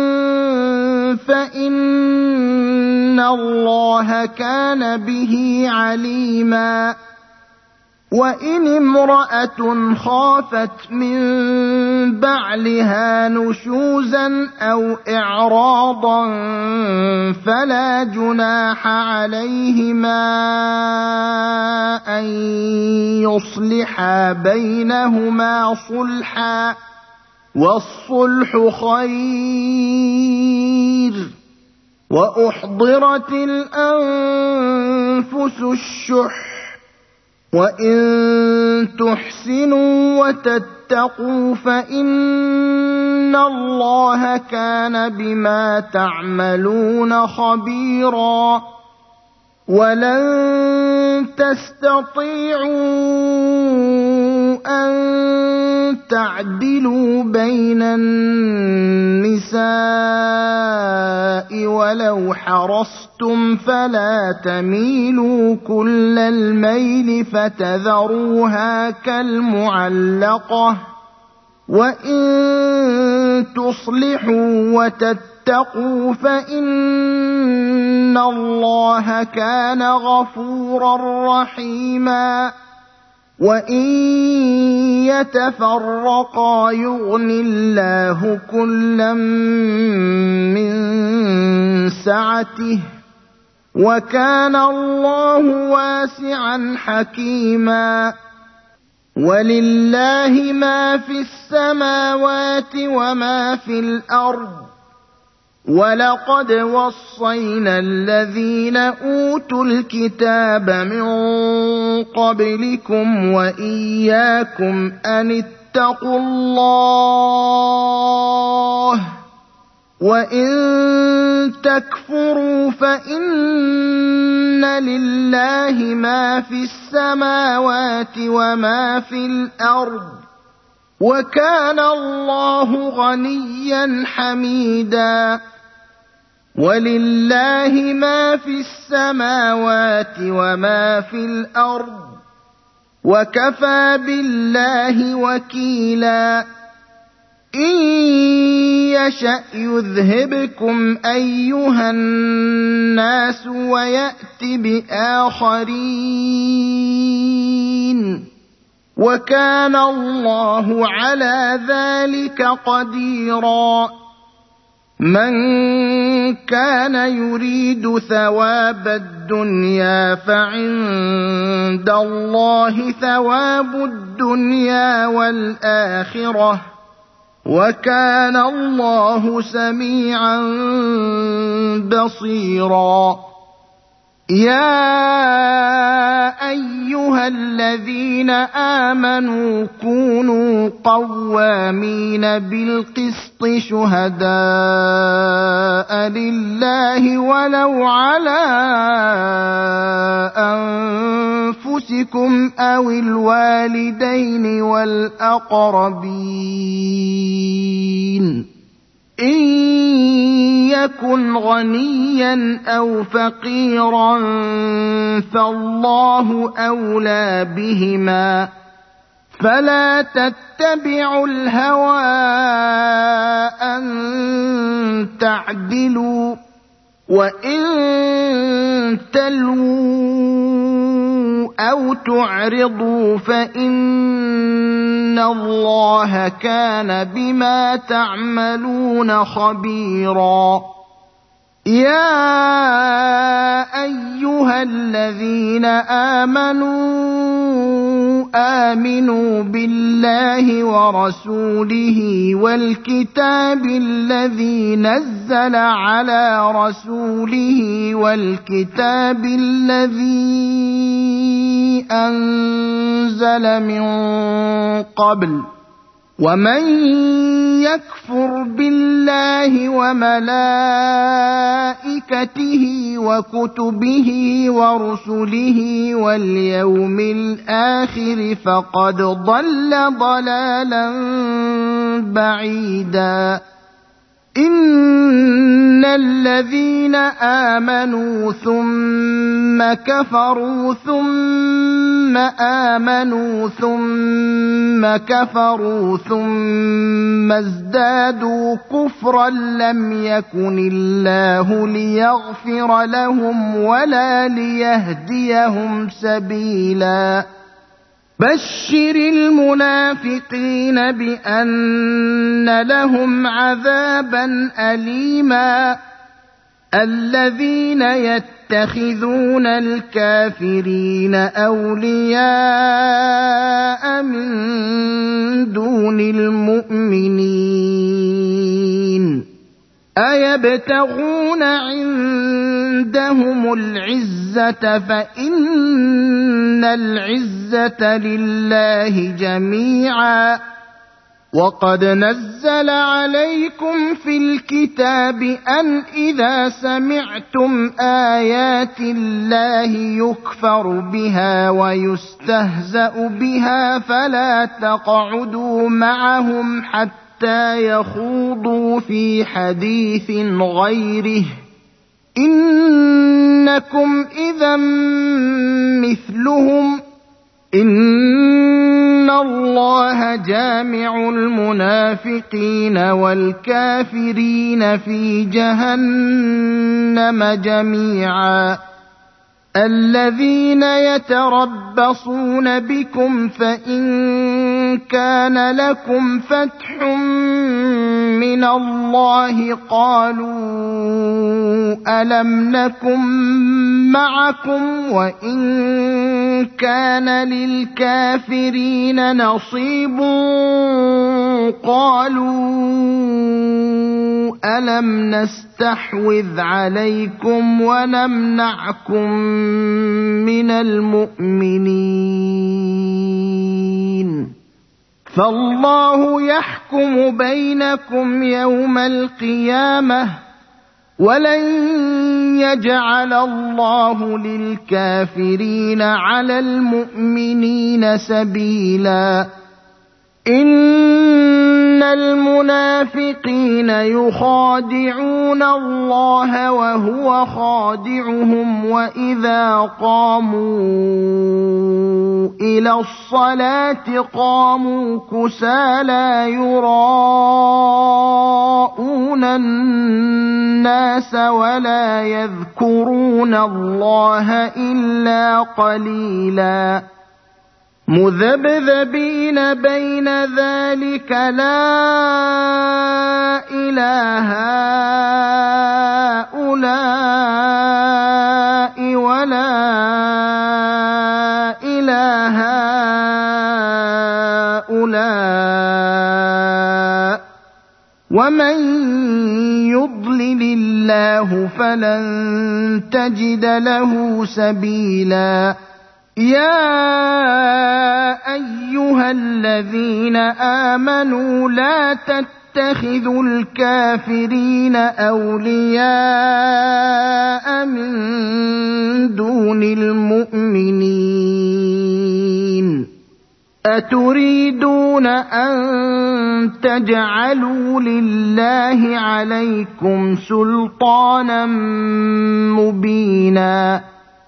فَإِنَّ اللَّهَ كَانَ بِهِ عَلِيمًا وَإِنِ امْرَأَةٌ خَافَتْ مِن بَعْلِهَا نُشُوزًا أَوْ إِعْرَاضًا فَلَا جُنَاحَ عَلَيْهِمَا أَن يُصْلِحَا بَيْنَهُمَا صُلْحًا ۚ وَالصُّلْحُ خَيْرٌ ۗ وَأُحْضِرَتِ الْأَنفُسُ الشُّحَّ ۚ وَإِن تُحْسِنُوا وَتَتَّقُوا فَإِنَّ اللَّهَ كَانَ بِمَا تَعْمَلُونَ خَبِيرًا وَلَن تَسْتَطِيعُوا أَن تَعْدِلُوا بَيْنَ النِّسَاءِ وَلَوْ حَرَصْتُمْ فَلَا تَمِيلُوا كُلَّ الْمَيْلِ فَتَذَرُوهَا كَالْمُعَلَّقَةِ ۚ وَإِن تُصْلِحُوا وَتَتَّقُوا واتقوا فإن الله كان غفورا رحيما وإن يتفرقا يغن الله كلا من سعته وكان الله واسعا حكيما ولله ما في السماوات وما في الأرض ولقد وصينا الذين أوتوا الكتاب من قبلكم وإياكم أن اتقوا الله وإن تكفروا فإن لله ما في السماوات وما في الأرض وكان الله غنيا حميدا ولله ما في السماوات وما في الأرض وكفى بالله وكيلا إن يشأ يذهبكم أيها الناس ويأت بآخرين وكان الله على ذلك قديرا من كان يريد ثواب الدنيا فعند الله ثواب الدنيا والآخرة وكان الله سميعا بصيرا يا أيها الذين آمنوا كونوا قوامين بالقسط شهداء لله ولو على أنفسكم أو الوالدين والأقربين إن يكن غنيا أو فقيرا فالله أولى بهما فلا تتبعوا الهوى أن تعدلوا وإن تلووا أو تعرضوا فإن الله كان بما تعملون خبيرا يا أيها الذين آمنوا بالله ورسوله والكتاب الذي نزل على رسوله والكتاب الذي أنزل من قبل ومن يكفر بالله وملائكته وكتبه ورسله واليوم الآخر فقد ضل ضلالا بعيدا إن الذين آمنوا ثم كفروا ثم آمنوا ثم كفروا ثم ازدادوا كفرا لم يكن الله ليغفر لهم ولا ليهديهم سبيلا بشر المنافقين بأن لهم عذابا أليما الذين يتخذون الكافرين أولياء من دون المؤمنين أيبتغون عندهم العزة فإن العزة لله جميعا وقد نزل عليكم في الكتاب أن إذا سمعتم آيات الله يكفر بها ويستهزأ بها فلا تقعدوا معهم حتى يخوضوا في حديث غيره إنكم إذا مثلهم إن إن الله جامع المنافقين والكافرين في جهنم جميعا الذين يتربصون بكم فإن كان لكم فتح من الله قالوا ألم نكن معكم وإن كان للكافرين نصيب قالوا ألم نستحوذ عليكم ونمنعكم من المؤمنين فالله يحكم بينكم يوم القيامة ولن يجعل الله للكافرين على المؤمنين سبيلا إن المنافقين يخادعون الله وهو خادعهم وإذا قاموا إلى الصلاة قاموا كسالى يراءون الناس ولا يذكرون الله إلا قليلا مذبذبين بين ذلك لا إله هؤلاء ولا إله هؤلاء ومن يضلل الله فلن تجد له سبيلا يا أيها الذين آمنوا لا تتخذوا الكافرين أولياء من دون المؤمنين أتريدون أن تجعلوا لله عليكم سلطانا مبينا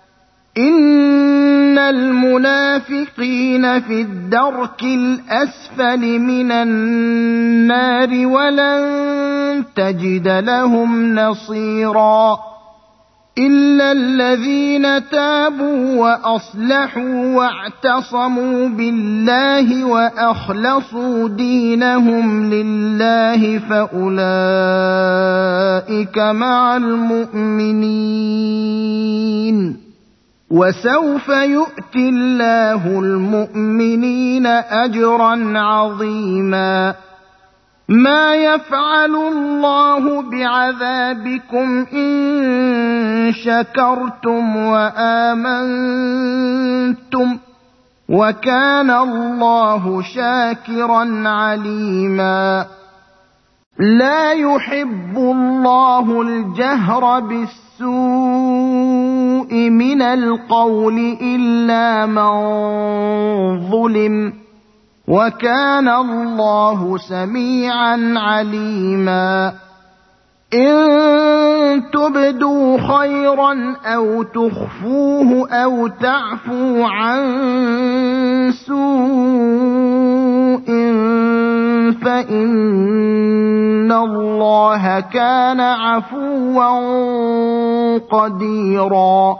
إن المنافقين في الدرك الأسفل من النار ولن تجد لهم نصيرا إلا الذين تابوا وأصلحوا واعتصموا بالله وأخلصوا دينهم لله فأولئك مع المؤمنين وسوف يؤتي الله المؤمنين أجرا عظيما ما يفعل الله بعذابكم إن شكرتم وآمنتم وكان الله شاكرا عليما لا يحب الله الجهر بالسوء من القول إلا من ظلم وكان الله سميعا عليما إن تبدوا خيرا أو تخفوه أو تعفو عن سوء فإن الله كان عفوا قديرا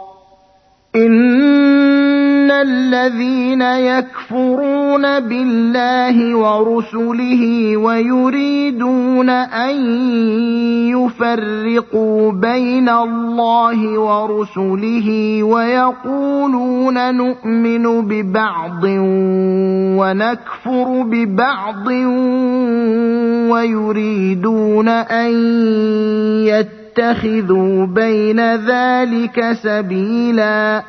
إن الذين يكفرون بالله ورسله ويريدون أن يفرقوا بين الله ورسله ويقولون نؤمن ببعض ونكفر ببعض ويريدون أن يتخذوا بين ذلك سبيلا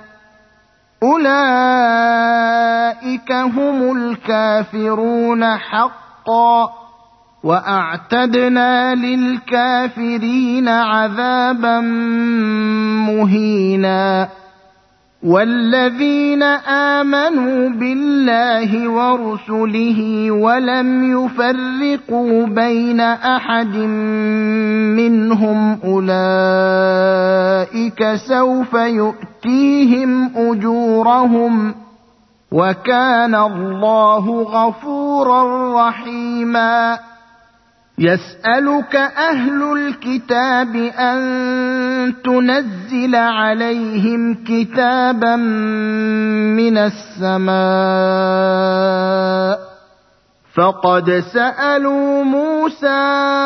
أولئك هم الكافرون حقا وأعتدنا للكافرين عذابا مهينا والذين آمنوا بالله ورسله ولم يفرقوا بين أحد منهم أولئك سوف يؤتيهم أجورهم وكان الله غفورا رحيما. يسألك أهل الكتاب أن تنزل عليهم كتابا من السماء فقد سألوا موسى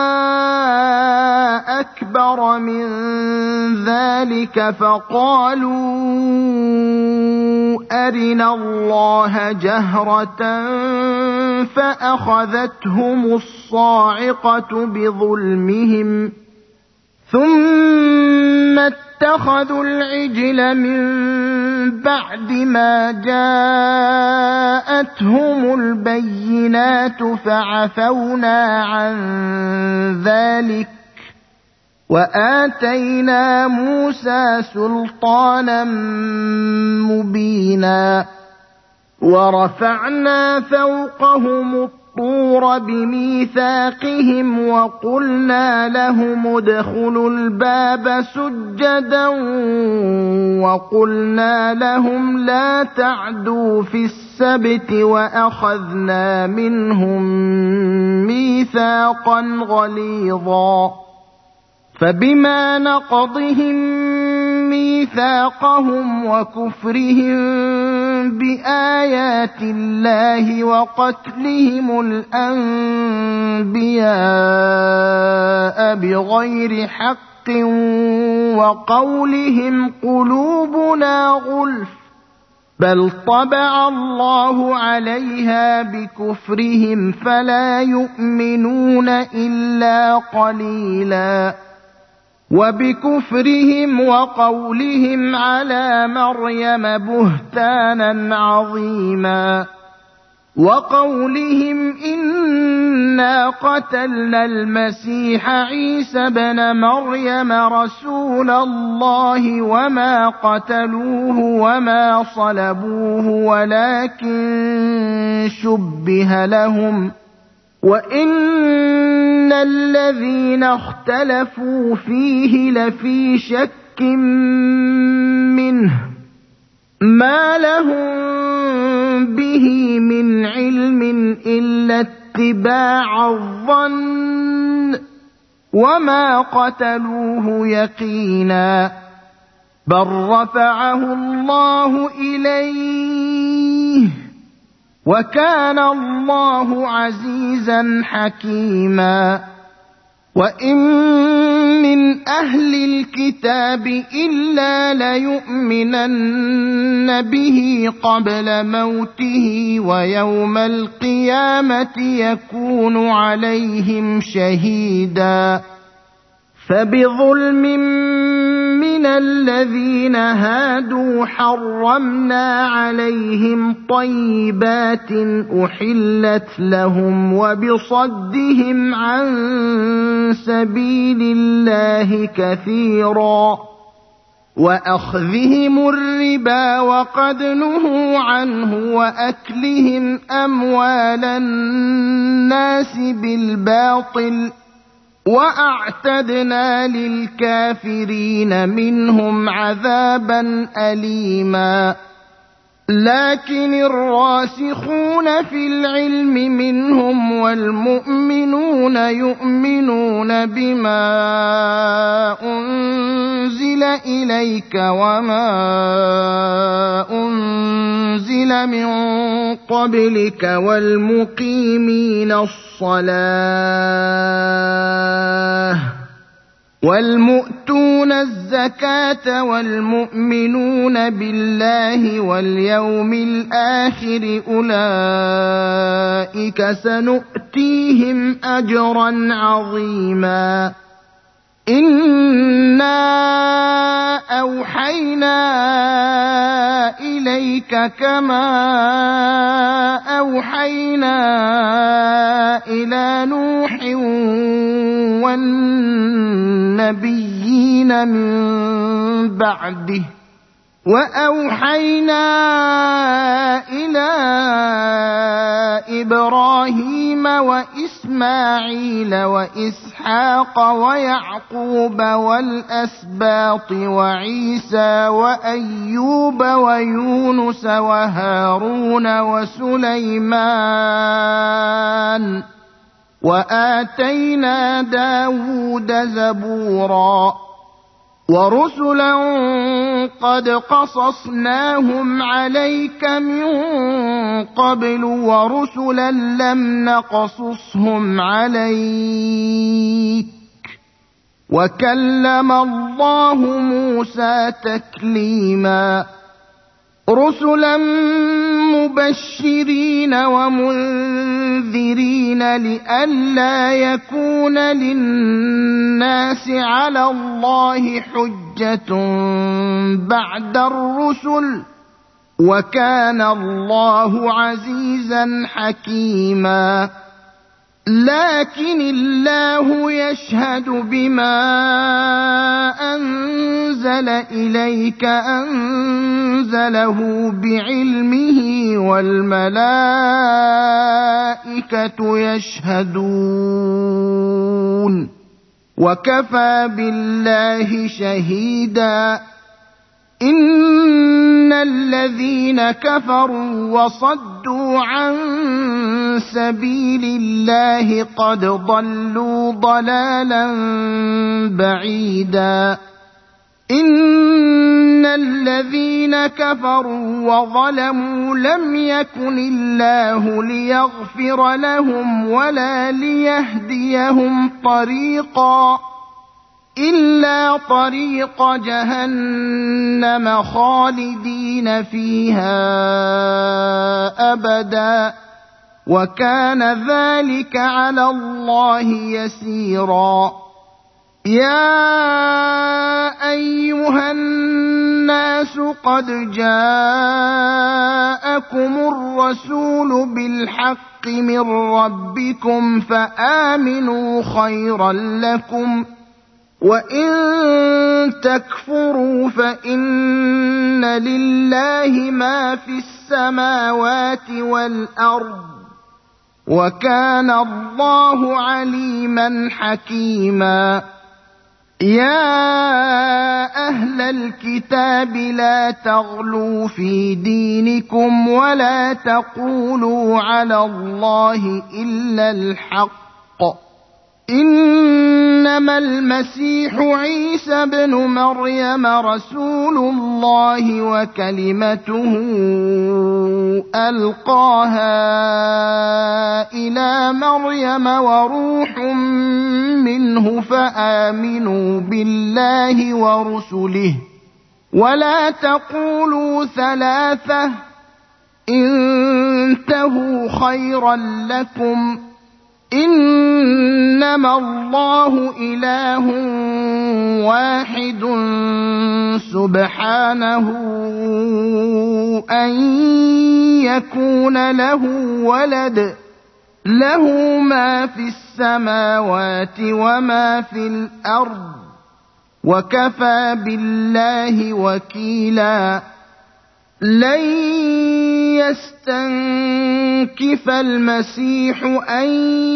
أكبر من ذلك فقالوا أرنا الله جهرة فأخذتهم الصاعقة بظلمهم ثم اتخذوا العجل من بعد ما جاءتهم البينات فعفونا عن ذلك وآتينا موسى سلطانا مبينا. ورفعنا فوقهم الطور بميثاقهم وقلنا لهم ادخلوا الباب سجدا وقلنا لهم لا تعدوا في السبت وأخذنا منهم ميثاقا غليظا. فبما نقضهم ميثاقهم وكفرهم بآيات الله وقتلهم الأنبياء بغير حق وقولهم قلوبنا غلف بل طبع الله عليها بكفرهم فلا يؤمنون إلا قليلا. وبكفرهم وقولهم على مريم بهتانا عظيما وقولهم إنا قتلنا المسيح عيسى بن مريم رسول الله وما قتلوه وما صلبوه ولكن شبه لهم وإن الذين اختلفوا فيه لفي شك منه ما لهم به من علم إلا اتباع الظن وما قتلوه يقينا بل رفعه الله إليه وكان الله عزيزا حكيما. وإن من أهل الكتاب إلا ليؤمنن به قبل موته ويوم القيامة يكون عليهم شهيدا. فبظلم من الذين هادوا حرمنا عليهم طيبات أحلت لهم وبصدهم عن سبيل الله كثيرا وأخذهم الربا وقد نهوا عنه وأكلهم أموال الناس بالباطل وأعتدنا للكافرين منهم عذابا أليما. لكن الراسخون في العلم منهم والمؤمنون يؤمنون بما أنزل إليك وما أنزل من قبلك والمقيمين الصلاة والمؤتون الزكاة والمؤمنون بالله واليوم الآخر أولئك سنؤتيهم أجرا عظيما. إنا أوحينا إليك كما أوحينا إلى نوح والنبيين من بعده وأوحينا إلى إبراهيم وإسماعيل وإسحاق ويعقوب والأسباط وعيسى وأيوب ويونس وهارون وسليمان وآتينا داود زبورا ورسلا قد قصصناهم عليك من قبل ورسلا لم نقصصهم عليك وكلم الله موسى تكليما رسلا مبشرين ومنذرين لئلا يكون للناس على الله حجة بعد الرسل وكان الله عزيزا حكيما لكن الله يشهد بما أنزل إليك أنزله بعلمه والملائكة يشهدون وكفى بالله شهيدا إن الذين كفروا وصدوا عن سبيل الله قد ضلوا ضلالا بعيدا إن الذين كفروا وظلموا لم يكن الله ليغفر لهم ولا ليهديهم طريقا إلا طريق جهنم خالدين فيها أبدا وكان ذلك على الله يسيرا يا أيها الناس قد جاءكم الرسول بالحق من ربكم فآمنوا خيرا لكم وإن تكفروا فإن لله ما في السماوات والأرض وكان الله عليما حكيما يا أهل الكتاب لا تغلوا في دينكم ولا تقولوا على الله إلا الحق إنما المسيح عيسى بن مريم رسول الله وكلمته ألقاها إلى مريم وروح منه فآمنوا بالله ورسله ولا تقولوا ثلاثة انتهوا خيرا لكم إنما الله إله واحد سبحانه أن يكون له ولد له ما في السماوات وما في الأرض وكفى بالله وكيلا لن يستنكف المسيح أن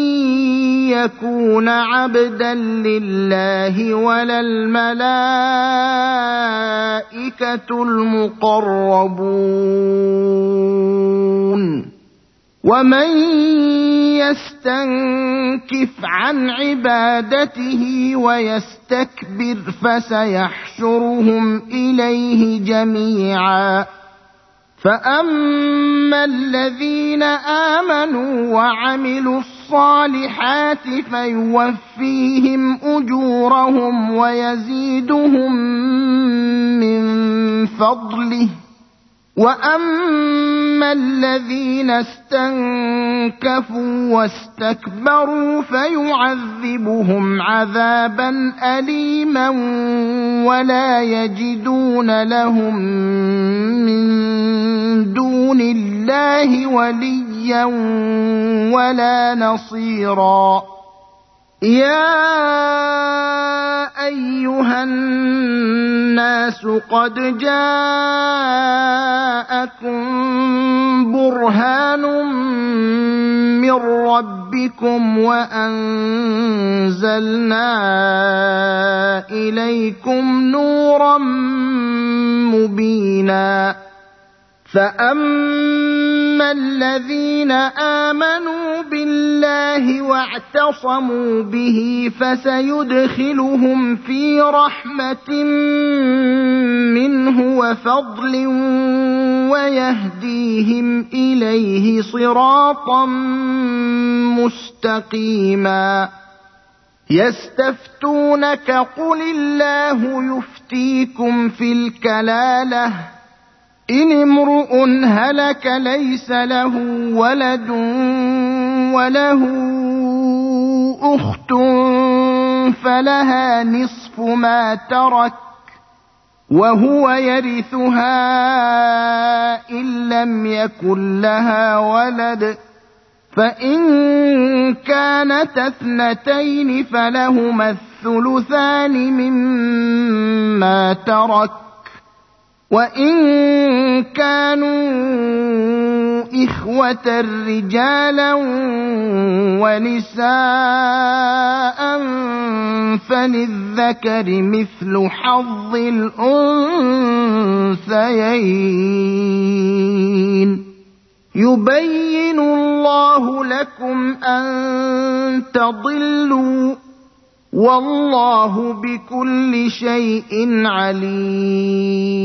يكون عبدا لله ولا الملائكة المقربون ومن يستنكف عن عبادته ويستكبر فسيحشرهم إليه جميعا فأما الذين آمنوا وعملوا الصالحات فيوفيهم أجورهم ويزيدهم من فضله وأما الذين استنكفوا واستكبروا فيعذبهم عذابا أليما ولا يجدون لهم من دون الله وليا ولا نصيرا يا أيها الناس قد جاءكم برهان من ربكم وأنزلنا إليكم نورا مبينا فأما الذين آمنوا بالله واعتصموا به فسيدخلهم في رحمة منه وفضل ويهديهم إليه صراطا مستقيما يستفتونك قل الله يفتيكم في الكلالة إن امرؤ هلك ليس له ولد وله أخت فلها نصف ما ترك وهو يرثها إن لم يكن لها ولد فإن كانت اثنتين فلهما الثلثان مما ترك وإن كانوا إخوة رجالا ونساء فللذكر مثل حظ الأنثيين يبين الله لكم أن تضلوا والله بكل شيء عليم